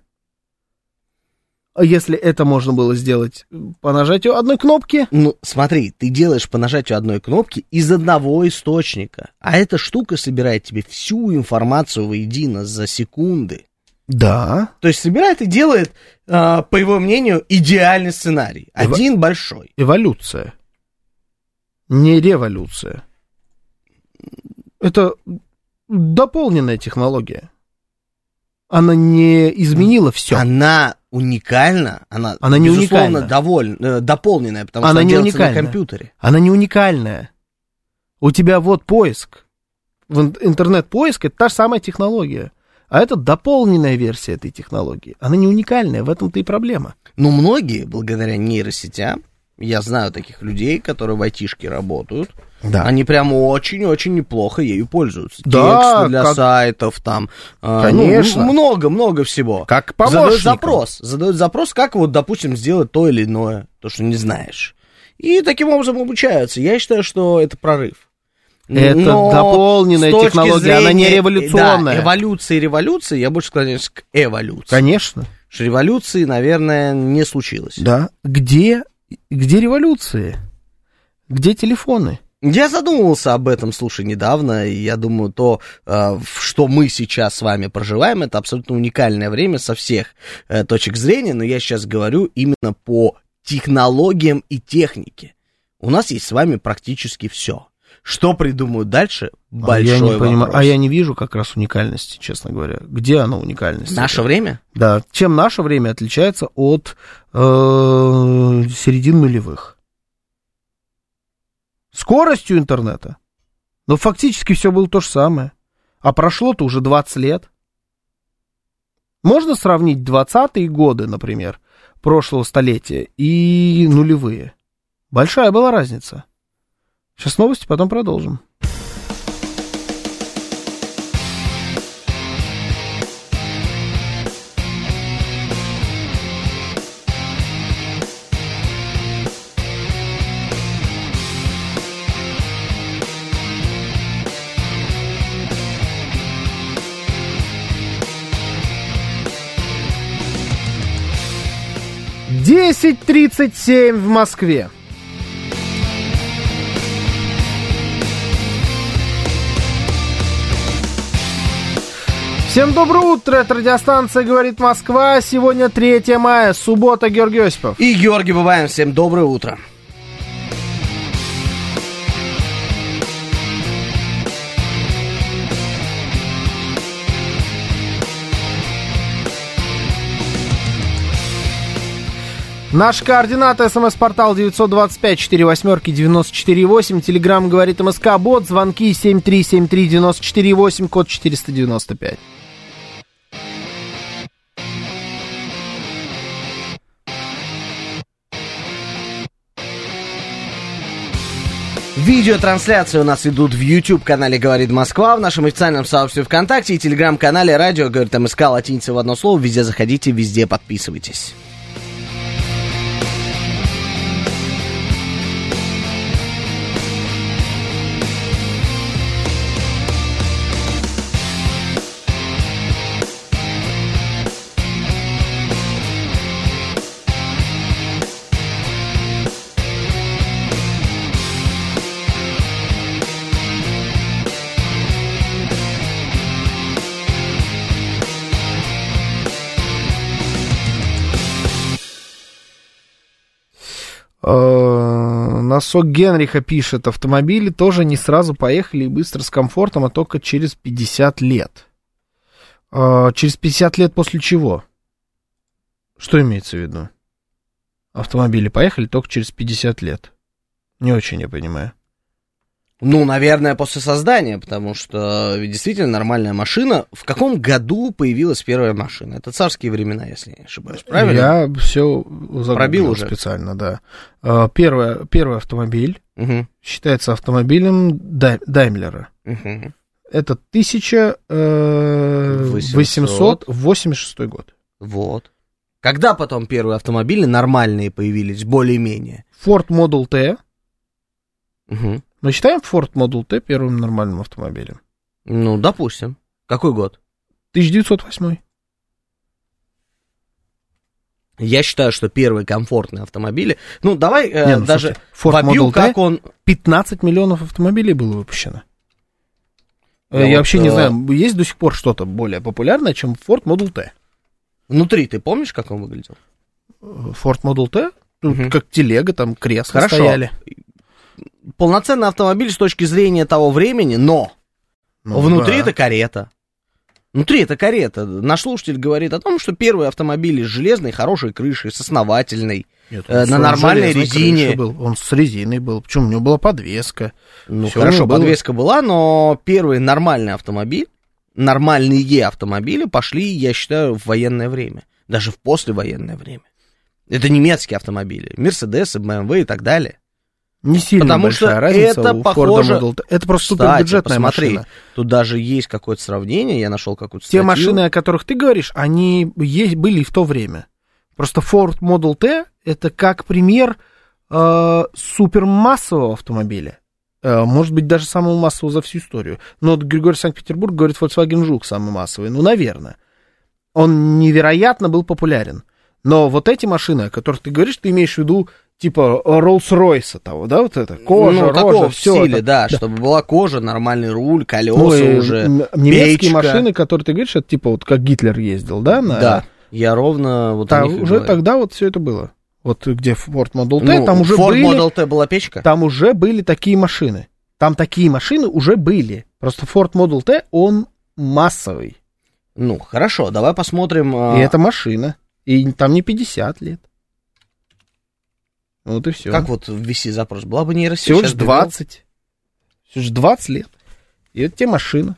А если это можно было сделать по нажатию одной кнопки?
Ну, смотри, ты делаешь по нажатию одной кнопки из одного источника, а эта штука собирает тебе всю информацию воедино за секунды.
Да.
То есть собирает и делает, а, по его мнению, идеальный сценарий.
Эва-
Один большой.
Эволюция. Не революция. Это дополненная технология. Она не изменила все.
Она уникальна, она,
Она не
безусловно,
уникальна.
доволь- э, дополненная, потому
Она
что она
не
делается на
уникальна.
компьютере.
Она не уникальная. У тебя вот поиск. В ин- интернет-поиск — это та же самая технология. А это дополненная версия этой технологии. Она не уникальная, в этом-то и проблема.
Но многие, благодаря нейросетям, я знаю таких людей, которые в айтишке работают,
Да.
они прям очень-очень неплохо ею пользуются.
Да,
Тексты для
как-
сайтов, там, а,
Конечно.
ну, много-много всего.
Как
Задают
помощником.
запрос, задают запрос, как вот, допустим, сделать то или иное, то, что не знаешь. И таким образом обучаются. Я считаю, что это прорыв.
Это
Но
дополненная
с точки
технология, она не
зрения,
революционная.
Да, эволюции и революции, я больше склоняюсь к эволюции.
Конечно.
Потому что революции, наверное, не случилось.
Да. Где, где революции? Где телефоны?
Я задумывался об этом, слушай, недавно, и я думаю, то, э, в что мы сейчас с вами проживаем, это абсолютно уникальное время со всех э, точек зрения, но я сейчас говорю именно по технологиям и технике. У нас есть с вами практически все. Что придумают дальше? Большой
а я не
вопрос.
понимаю, а я не вижу как раз уникальности, честно говоря. Где она уникальность?
Наше время?
Да. Чем наше время отличается от э, середин нулевых? Скоростью интернета. Но фактически все было то же самое. А прошло-то уже двадцать лет. Можно сравнить двадцатые годы, например, прошлого столетия и нулевые. Большая была разница. Сейчас новости, потом продолжим. десять тридцать семь в Москве. Всем доброе утро, это радиостанция «Говорит Москва». Сегодня третье мая, суббота, Георгий Осипов.
И Георгий Бабаев, всем доброе утро.
Наши координаты: смс-портал девять два пять четыре восемь девяносто четыре восемь, телеграмм «Говорит МСК», бот, звонки семь три семь три девяносто четыре восемь, код четыреста девяносто пять.
Видеотрансляции у нас идут в YouTube-канале «Говорит Москва», в нашем официальном сообществе ВКонтакте и телеграм-канале «Радио Говорит МСК», латиница в одно слово. Везде заходите, везде подписывайтесь.
Носок Генриха пишет, автомобили тоже не сразу поехали и быстро с комфортом, а только через пятьдесят лет. Через пятьдесят лет после чего? Что имеется в виду? Автомобили поехали только через пятьдесят лет. Не очень я понимаю.
Ну, наверное, после создания, потому что действительно нормальная машина. В каком году появилась первая машина? Это царские времена, если не ошибаюсь, правильно?
Я все
пробил уже
специально, да. Первый, первый автомобиль
угу.
считается автомобилем Даймлера.
Угу.
Это тысяча восемьсот восемьдесят шестой год.
Вот. Когда потом первые автомобили нормальные появились, более-менее?
Ford Model T.
Угу.
Мы считаем Ford Model T первым нормальным автомобилем?
Ну, допустим. Какой год?
тысяча девятьсот восьмой.
Я считаю, что первые комфортные автомобили... Ну, давай
Не,
э,
ну,
даже
слушайте,
вобью,
Model
как
T,
он...
пятнадцать миллионов автомобилей было выпущено. Я,
Я
Я
вот,
вообще не
э...
знаю, есть до сих пор что-то более популярное, чем Ford Model T.
Внутри ты помнишь, как он выглядел?
Ford Model T? Тут
Угу.
как телега, там кресла
Хорошо.
стояли.
Полноценный автомобиль с точки зрения того времени, но
Ну,
внутри
да.
это карета. Внутри это карета. Наш слушатель говорит о том, что первые автомобили с железной хорошей крышей, с основательной,
Нет,
э,
он
на
с
нормальной
железной
резине.
крышей был. Он с резиной был. Почему? У него была подвеска.
Ну,
Всё
хорошо,
было.
подвеска была, но первые нормальные автомобили, нормальные автомобили пошли, я считаю, в военное время. Даже в послевоенное время. Это немецкие автомобили. Мерседесы, бэ эм вэ и так далее.
Не сильно
Потому
большая
что
разница
это
у
похоже...
Ford Model T. Это просто
Кстати,
супербюджетная
посмотри,
машина.
тут даже есть какое-то сравнение, я нашел какую-то
Те
статью.
машины, о которых ты говоришь, они есть, были и в то время. Просто Ford Model T это как пример э, супермассового автомобиля. Э, может быть, даже самого массового за всю историю. Но вот Григорий Санкт-Петербург говорит, Volkswagen Жук самый массовый. Ну, наверное. Он невероятно был популярен. Но вот эти машины, о которых ты говоришь, ты имеешь в виду типа Роллс-Ройса того, да, вот это, кожа,
ну,
рожа,
такого в
все
стиле,
это.
да,
Да.
чтобы была кожа, нормальный руль, колеса
Ну, и
уже,
н- немецкие
печка.
машины, которые ты говоришь, это типа вот как Гитлер ездил, да? На...
Да, я ровно вот
Та-
о них и
уже
говорю.
тогда вот все это было. Вот где Ford Model T,
Ну,
там уже
Ford
были,
Model T была печка?
там уже были такие машины. Там такие машины уже были. Просто Ford Model T, он массовый.
Ну, хорошо, давай посмотрим.
И
а,
это машина. И там не пятьдесят лет. Вот и все.
Как вот ввести запрос? Была бы нейросеть.
Всего
сейчас
лишь
бы
двадцать. Всего лишь двадцать лет. И это те машина.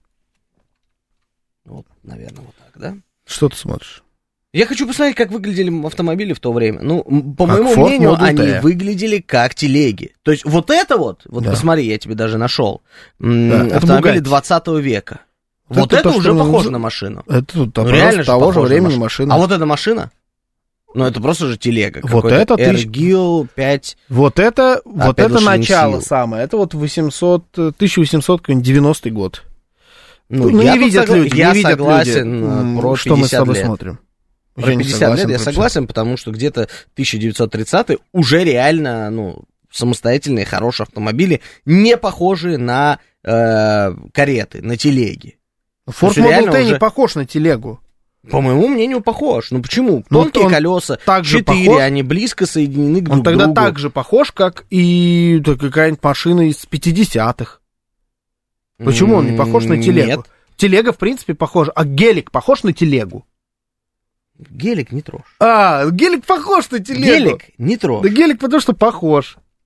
ввел. Вот, наверное, вот так, да?
Что ты смотришь?
Я хочу посмотреть, как выглядели автомобили в то время. Ну, м, по
Как
моему
Ford
мнению,
Model
они
T.
выглядели как телеги. То есть вот это вот, вот
Да.
посмотри, я тебе даже нашел, м,
Да, это
автомобили
Bugatti.
двадцатого века.
Вот
Вот
это
это
то,
уже
что
похоже
мы-
на машину.
Это тут
Ну,
просто
реально же
того же
похоже на
времени
машину.
машина.
А вот эта машина? Ну, это просто же телега.
Вот
Какой-то
это тысяч-
Эргил пять.
Вот это, вот
Опять
это
лошадиных
начало
сил.
самое. Это вот восемьсот, тысяча восемьсот девяностый год.
Ну,
Ну,
я
не
тут
видят
согла-
люди,
я
не видят
согласен
люди,
э,
м,
про
что мы с
пятьдесят
тобой
лет.
смотрим.
Про
Я не
пятьдесят
согласен
лет я
про
согласен, потому что где-то тысяча девятьсот тридцатый уже реально, ну, самостоятельные, хорошие автомобили, не похожие на э, кареты, на телеги.
Ford
Слушай,
Model
реально
T
уже-
не похож на телегу.
По моему мнению, похож. Ну почему?
Ну,
Тонкие
он
колеса,
так же
четыре,
похож.
они близко соединены к
Он
друг
тогда
другу.
так же похож, как и да, какая-нибудь машина из пятидесятых. Почему он не похож на
М,
телегу?
Нет,
Телега, в принципе, похожа. А гелик похож на телегу?
гелик не трожь.
А, гелик похож на телегу.
Гелик не трожь.
Да гелик потому что похож.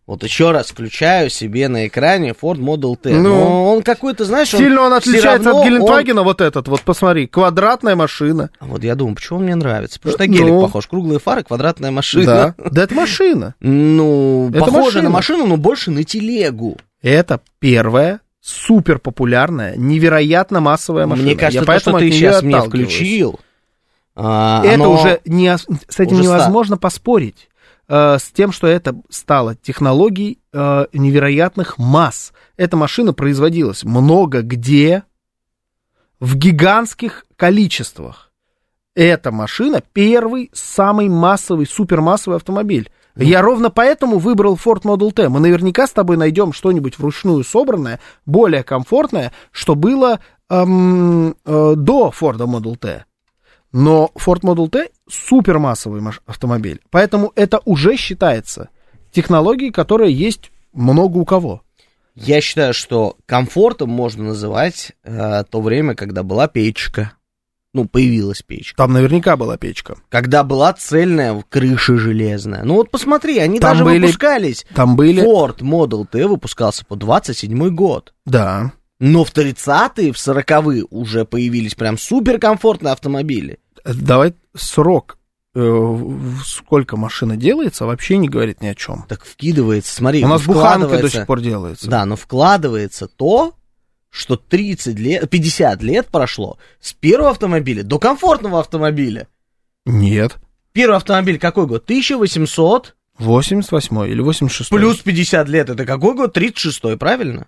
Вот еще раз включаю себе на экране Ford Model T.
Ну,
Но он какой-то, знаешь...
Сильно он, он отличается от Гелендвагена,
он...
вот этот, вот посмотри, квадратная машина.
А вот я думаю, почему он мне нравится? Потому что гелик ну... похож, круглые фары, квадратная машина.
Да, да это машина.
Ну,
это
похоже
машина.
на машину, но больше на телегу.
Это первая супер популярная, невероятно массовая машина.
Мне кажется,
я
то, что ты сейчас мне включил...
А, это оно... уже не, с этим
уже
невозможно ста... поспорить. С тем, что это стало технологией э, невероятных масс. Эта машина производилась много где, в гигантских количествах. Эта машина первый, самый массовый, супермассовый автомобиль. Mm. Я ровно поэтому выбрал Ford Model T. Мы наверняка с тобой найдем что-нибудь вручную собранное, более комфортное, что было эм, э, до Ford Model T. Но Ford Model T супермассовый автомобиль, поэтому это уже считается технологией, которая есть много у кого.
Я считаю, что комфортом можно называть э, то время, когда была печка. Ну, появилась печка.
Там наверняка была печка.
Когда была цельная крыша железная. Ну вот посмотри, они
там
даже
были,
выпускались.
Там были...
Ford Model T выпускался по двадцать седьмой год.
Да.
Но в тридцатые, в сороковые уже появились прям суперкомфортные автомобили.
Давай срок, э, сколько машина делается, вообще не говорит ни о чем.
Так вкидывается, смотри.
У нас буханка до сих пор делается.
Да, но вкладывается то, что тридцать лет, пятьдесят лет прошло с первого автомобиля до комфортного автомобиля.
Нет.
Первый автомобиль какой год? тысяча восемьсот...
восемьдесят восьмой или восемьдесят шестой.
Плюс пятьдесят лет, это какой год? тридцать шестой, правильно?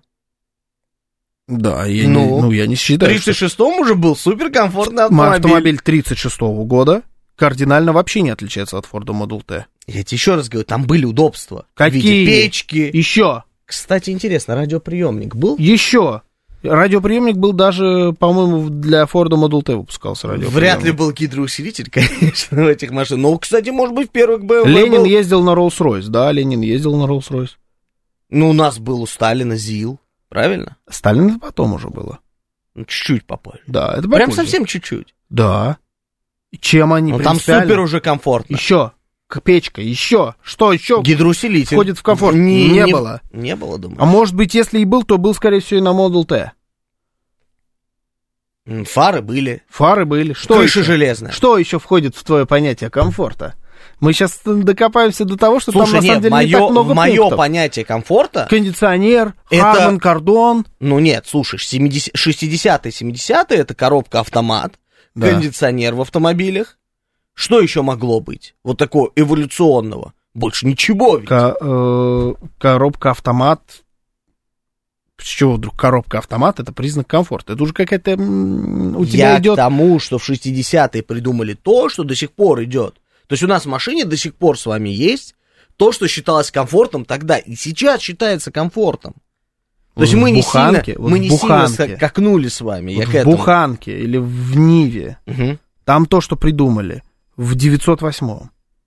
Да, я,
ну,
не, ну, я не считаю,
в тридцать шестом что... уже был суперкомфортный автомобиль.
Автомобиль тридцать шестого года кардинально вообще не отличается от Ford Model T.
Я тебе еще раз говорю, там были удобства.
Какие?
В виде печки.
Еще.
Кстати, интересно, радиоприемник был?
Еще. Радиоприемник был даже, по-моему, для Ford Model T выпускался радиоприемник.
Вряд ли был гидроусилитель, конечно, в этих машинах. Но, кстати, может быть, в первых бэ эм вэ
Ленин
был...
ездил на Rolls-Royce, да, Ленин ездил на Rolls-Royce.
Ну, у нас был у Сталина ЗИЛ. Правильно?
Сталин это потом уже было.
Ну, чуть-чуть попозже.
Да, это попозже.
Прям совсем чуть-чуть.
Да. Чем они
ну, там супер уже комфортно.
Еще. Печка, еще. Что еще?
Гидроусилитель.
Входит в комфорт.
Не,
не,
не
было.
Не было, думаю.
А может быть, если и был, то был, скорее всего, и на Model T.
Фары были.
Фары были. Что
Крыша
еще?
железная.
Что еще входит в твое понятие комфорта? Мы сейчас докопаемся до того, что
Слушай,
там на
нет,
самом деле
моё,
не так много
мое
пунктов.
понятие комфорта...
Кондиционер,
это...
Harman Kardon.
Ну нет, слушай, шестидесятые, семидесятые это коробка-автомат,
да.
Кондиционер в автомобилях. Что еще могло быть? Вот такого эволюционного. Больше ничего ведь.
Ко- э- коробка-автомат. С чего вдруг коробка-автомат? Это признак комфорта. Это уже какая-то... М- у тебя
Я
идет...
к тому, что в шестидесятые придумали то, что до сих пор идет. То есть у нас в машине до сих пор с вами есть то, что считалось комфортом тогда, и сейчас считается комфортом. То есть мы не
буханке,
сильно,
вот
мы не сильно скакнули с вами. Я
вот
к этому.
В буханке или в Ниве,
угу.
Там то, что придумали в девятьсот восьмом.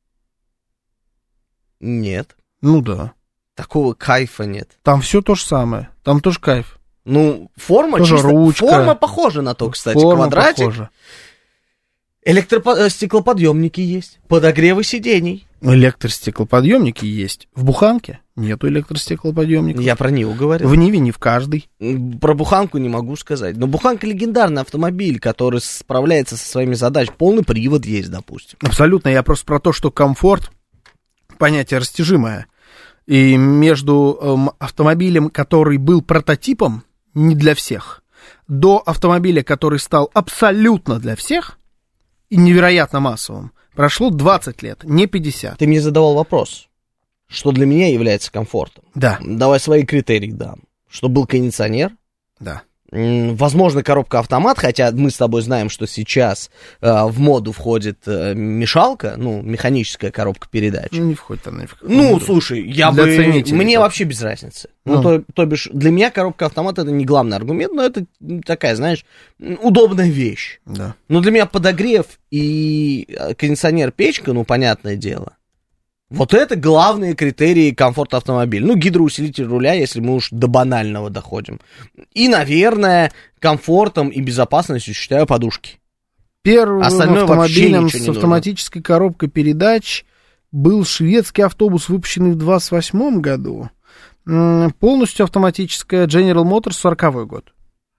Нет.
Ну да.
Такого кайфа нет.
Там все то же самое, там тоже кайф.
Ну, форма
тоже
чисто...
ручка.
Форма похожа на то, кстати,
форма
квадратик.
Похожа.
Электростеклоподъемники есть, подогревы сидений.
Электростеклоподъемники есть. В буханке нету электростеклоподъемников.
Я про Ниву говорил.
В Ниве не в каждой.
Про буханку не могу сказать. Но буханка легендарный автомобиль, который справляется со своими задачами. Полный привод есть, допустим.
Абсолютно. Я просто про то, что комфорт понятие растяжимое. И между эм, автомобилем, который был прототипом, не для всех, до автомобиля, который стал абсолютно для всех, и невероятно массовым, прошло двадцать лет, не пятьдесят.
Ты мне задавал вопрос, что для меня является комфортом.
Да.
Давай свои критерии дам. Что был кондиционер.
Да.
Возможно, коробка-автомат, хотя мы с тобой знаем, что сейчас э, в моду входит э, мешалка, ну, механическая коробка передач.
Ну, не входит она ни в какую
Ну,
моду.
слушай, я
для
бы... Мне
так.
вообще без разницы.
Ну.
Ну, то, то бишь, для меня коробка-автомат это не главный аргумент, но это такая, знаешь, удобная вещь.
Да.
Но для меня подогрев и кондиционер-печка, ну, понятное дело. Вот это главные критерии комфорта автомобиля. Ну, гидроусилитель руля, если мы уж до банального доходим. И, наверное, комфортом и безопасностью считаю подушки.
Первым
Остальное
автомобилем
вообще
с
ничего не
автоматической коробкой передач был шведский автобус, выпущенный в двадцать восьмом году. Полностью автоматическая General Motors, сороковой год.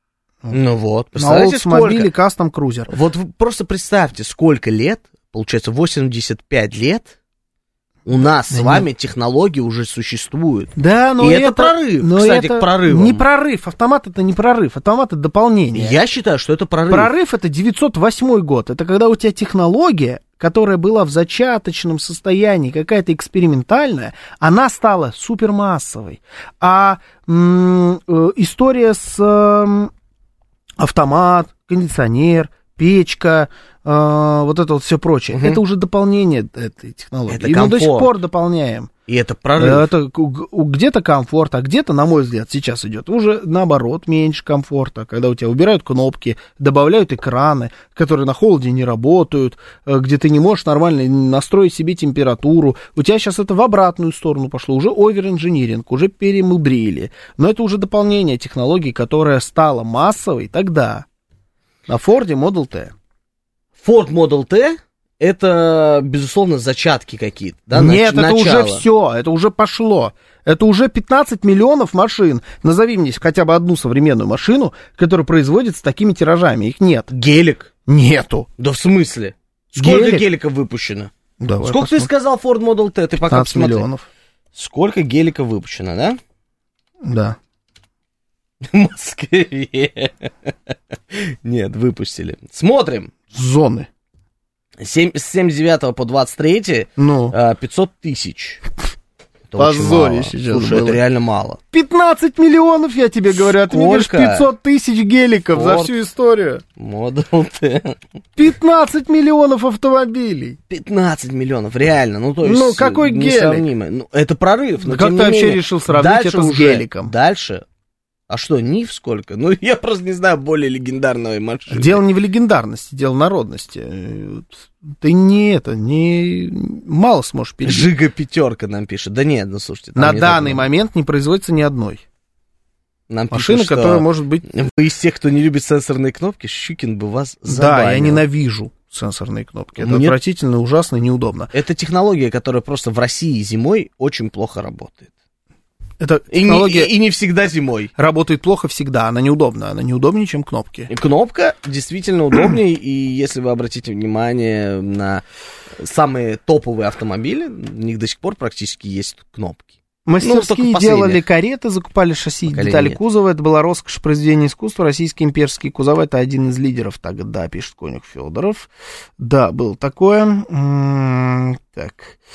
Ну вот,
представляете, сколько? На Oldsmobile Custom Cruiser.
Вот вы просто представьте, сколько лет, получается, восемьдесят пять лет у нас да с вами нет. технологии уже существуют.
Да, но
и
это,
это прорыв,
но
кстати,
это
к прорывам.
Не прорыв, автомат это не прорыв, автомат это дополнение.
Я считаю, что это прорыв.
Прорыв это девятьсот восьмой год, это когда у тебя технология, которая была в зачаточном состоянии, какая-то экспериментальная, она стала супермассовой. А м- э, история с э, автомат, кондиционер, печка, э, вот это вот все прочее, угу. это уже дополнение этой технологии.
Это
и
комфорт.
мы до сих пор дополняем.
И это прорыв.
Это где-то комфорт, а где-то, на мой взгляд, сейчас идет уже наоборот меньше комфорта, когда у тебя убирают кнопки, добавляют экраны, которые на холоде не работают, где ты не можешь нормально настроить себе температуру. У тебя сейчас это в обратную сторону пошло, уже овер-инжиниринг, уже перемудрили. Но это уже дополнение технологий, которая стала массовой тогда. На Форде Model T.
Ford Model T это, безусловно, зачатки какие-то, да?
Нет,
нач-
это
начало.
уже все, это уже пошло. Это уже пятнадцать миллионов машин. Назови мне хотя бы одну современную машину, которая производится с такими тиражами. Их нет.
Гелик?
Нету.
Да в смысле? Сколько
Гелик?
геликов выпущено?
Давай
Сколько
посмотрим.
ты сказал Ford Model T? Ты пока
пятнадцать
посмотри.
миллионов.
Сколько геликов выпущено, да?
Да.
В Москве. Нет, выпустили. Смотрим.
Зоны.
С семьдесят девятого по двадцать третий
ну.
пятьсот тысяч. Это
позорище сейчас
Слушай,
было.
это реально мало.
пятнадцать миллионов, я тебе говорю, а ты мне говоришь пятьсот тысяч геликов Ford за всю историю.
Model T.
пятнадцать миллионов автомобилей.
пятнадцать миллионов, реально. Ну, то есть,
ну какой гелик?
Ну, это прорыв. Но,
как ты вообще
менее,
решил сравнить это с
уже,
геликом?
Дальше. А что, НИФ сколько? Ну, я просто не знаю более легендарной машины.
Дело не в легендарности, дело в народности. Ты не это, не мало сможешь перебить.
Жига пятерка нам пишет. Да нет, ну слушайте.
На данный момент не производится ни одной.
Нам
машина,
пишут,
которая может быть...
Вы из тех, кто не любит сенсорные кнопки, Щукин бы вас забанил.
Да, я ненавижу сенсорные кнопки. Это
Мне...
отвратительно, ужасно и неудобно.
Это технология, которая просто в России зимой очень плохо работает.
Это
технология... и, не, и не всегда зимой.
Работает плохо всегда, она неудобна. Она неудобнее, чем кнопки.
И кнопка действительно удобнее, и если вы обратите внимание на самые топовые автомобили, у них до сих пор практически есть кнопки.
Мастерские ну, делали кареты, закупали шасси, детали нет. кузова. Это была роскошь произведения искусства. Российские имперские кузова — это один из лидеров тогда, пишет Конюх Федоров. Да, было такое. М-м- так...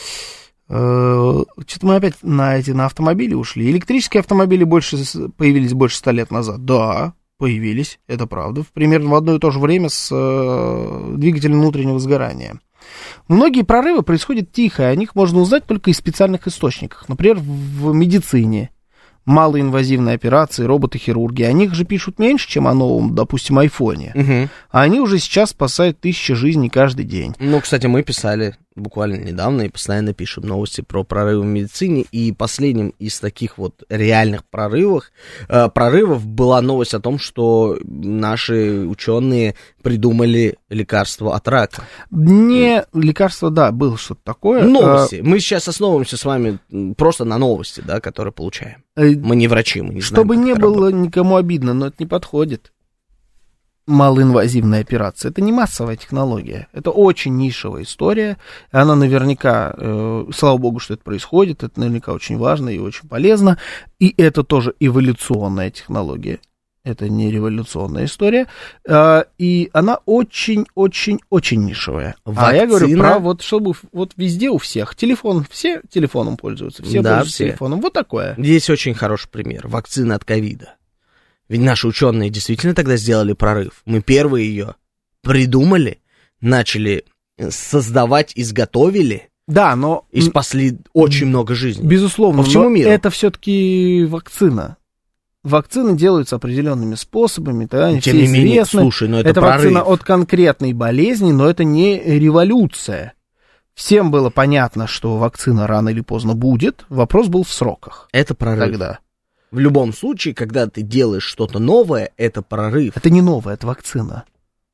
Что-то мы опять на эти на автомобили ушли. Электрические автомобили больше, появились больше ста лет назад. Да, появились, это правда. Примерно в одно и то же время с э, двигателем внутреннего сгорания. Многие прорывы происходят тихо, о них можно узнать только из специальных источников. Например, в медицине. Малоинвазивные операции, роботы-хирурги. О них же пишут меньше, чем о новом, допустим, айфоне.
Угу.
А они уже сейчас спасают тысячи жизней каждый день.
Ну, кстати, мы писали буквально недавно и постоянно пишем новости про прорывы в медицине. И последним из таких вот реальных прорывов, э, прорывов была новость о том, что наши ученые придумали лекарство от рака.
Не лекарство, да, было что-то такое.
Новости. Мы сейчас основываемся с вами просто на новости, да, которые получаем. Мы не врачи, мы не знаем.
Чтобы не было работает. Никому обидно, но это не подходит. Малоинвазивная операция. Это не массовая технология. Это очень нишевая история. Она наверняка, э, слава богу, что это происходит. Это наверняка очень важно и очень полезно. И это тоже эволюционная технология. Это не революционная история. Э, и она очень-очень-очень нишевая.
Вакцина?
А я говорю про вот, чтобы вот везде у всех. Телефон, все телефоном пользуются. Все
да,
пользуются
все.
телефоном. Вот такое.
Здесь очень хороший пример. Вакцина от ковида. Ведь наши ученые действительно тогда сделали прорыв. Мы первые ее придумали, начали создавать, изготовили.
Да, но...
И спасли очень много жизней.
Безусловно,
по всему миру.
Это все-таки вакцина. Вакцины делаются определенными способами, да, они
Тем
все
не менее,
известны.
слушай, но это,
это
прорыв.
Вакцина от конкретной болезни, но это не революция. Всем было понятно, что вакцина рано или поздно будет. Вопрос был в сроках.
Это прорыв.
Тогда.
В любом случае, когда ты делаешь что-то новое, это прорыв.
Это не новое, это вакцина.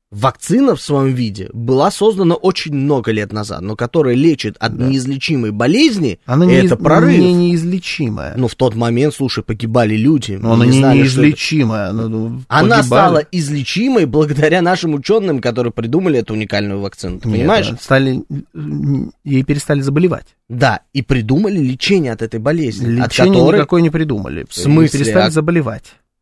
Вакцина в своем виде была создана очень много лет назад, но которая лечит от да. неизлечимой болезни,
она
это
не,
прорыв.
Не неизлечимая.
Ну, в тот момент, слушай, погибали люди.
Но она не, не неизлечимая. Она,
она стала излечимой благодаря нашим ученым, которые придумали эту уникальную вакцину. Ты Нет, понимаешь?
Стали, ей перестали заболевать.
Да, и придумали лечение от этой болезни.
Лечение
от которой...
никакой не придумали.
В смысле?
Перестали
а...
заболевать.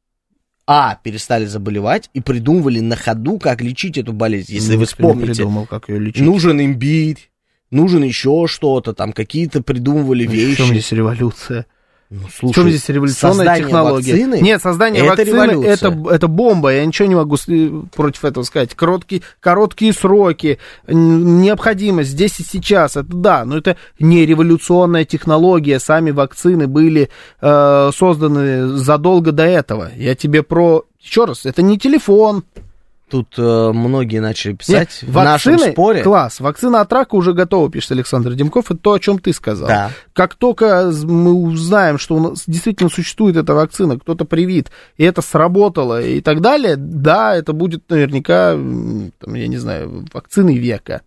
А, перестали заболевать и придумывали на ходу, как лечить эту болезнь. Если
Никто
вы вспомните,
не придумал, как ее лечить.
Нужен имбирь, нужен еще что-то, там какие-то придумывали вещи.
В чем здесь революция?
Ну, слушай,
в чем здесь революционная технология?
Вакцины,
Нет, создание
это
вакцины это, это бомба. Я ничего не могу против этого сказать. Короткие, короткие сроки, необходимость здесь и сейчас. Это да, но это не революционная технология. Сами вакцины были э, созданы задолго до этого. Я тебе про... Еще раз, это не телефон.
Тут э, многие начали писать
Нет,
в
вакцины,
нашем споре.
Класс, вакцина от рака уже готова, пишет Александр Демков. Это то, о чем ты сказал.
Да.
Как только мы узнаем, что у нас действительно существует эта вакцина, кто-то привит, и это сработало, и так далее, да, это будет наверняка, там, я не знаю, вакциной века.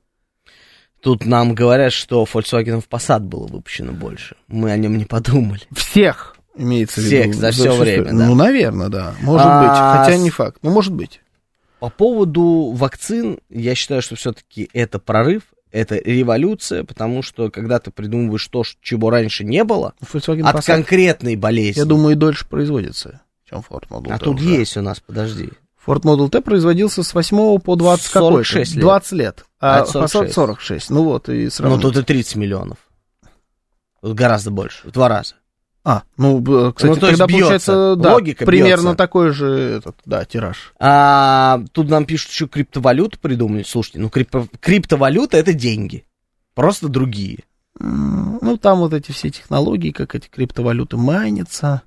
Тут нам говорят, что Volkswagen Passat было выпущено больше. Мы о нем не подумали.
Всех имеется
Всех,
в виду.
за все время, да.
Ну, наверное, да. Может
а...
быть. Хотя не факт. Ну, может быть.
По поводу вакцин, я считаю, что все-таки это прорыв, это революция, потому что когда ты придумываешь то, чего раньше не было,
Volkswagen
от
Passat,
конкретной болезни.
Я думаю, и дольше производится, чем Ford Model T.
А тут уже есть у нас, подожди.
Ford Model T производился с восьмого по двадцать
сорок шесть
лет. двадцать лет. А,
а сорок шесть.
Passat сорок шесть. Ну вот, и сравнить.
Ну тут и тридцать миллионов. Тут гораздо больше, в два раза.
А, ну, кстати,
ну,
тогда
бьется.
получается, да,
Логика
примерно
бьется.
такой же, этот, да, тираж.
А, тут нам пишут, что криптовалюту придумали. Слушайте, ну крипто, криптовалюта это деньги, просто другие.
Ну, там вот эти все технологии, как эти криптовалюты майнятся.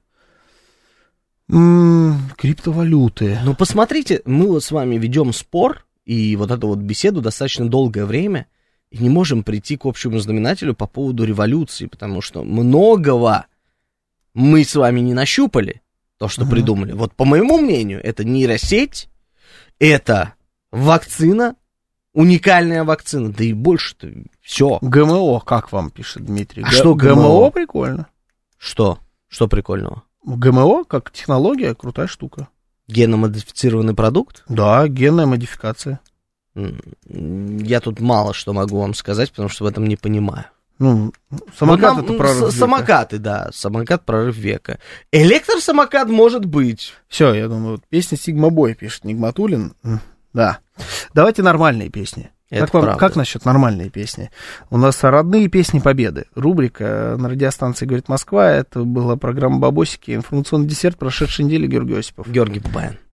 М-м, криптовалюты.
Ну, посмотрите, мы вот с вами ведем спор и вот эту вот беседу достаточно долгое время, и не можем прийти к общему знаменателю по поводу революции, потому что многого мы с вами не нащупали, то, что uh-huh. придумали. Вот по моему мнению, это нейросеть, это вакцина, уникальная вакцина, да и больше-то все.
ГМО, как вам пишет Дмитрий?
А
Г-
что ГМО?
ГМО прикольно.
Что? Что прикольного?
ГМО как технология, крутая штука.
Генно-модифицированный продукт?
Да, генная модификация.
Я тут мало что могу вам сказать, потому что в этом не понимаю.
Ну, самокат
ну,
это прорыв
с-
века.
Самокаты, да, самокат прорыв века. Электросамокат может быть.
Все, я думаю, вот песня Сигма Бой пишет Нигматуллин. Да. Давайте нормальные песни.
Это
как, вам,
правда.
как насчет нормальные песни? У нас родные песни Победы. Рубрика на радиостанции «Говорит Москва». Это была программа «Бабосики». Информационный десерт прошедшей недели Георгий Осипов.
Георгий Бабаян.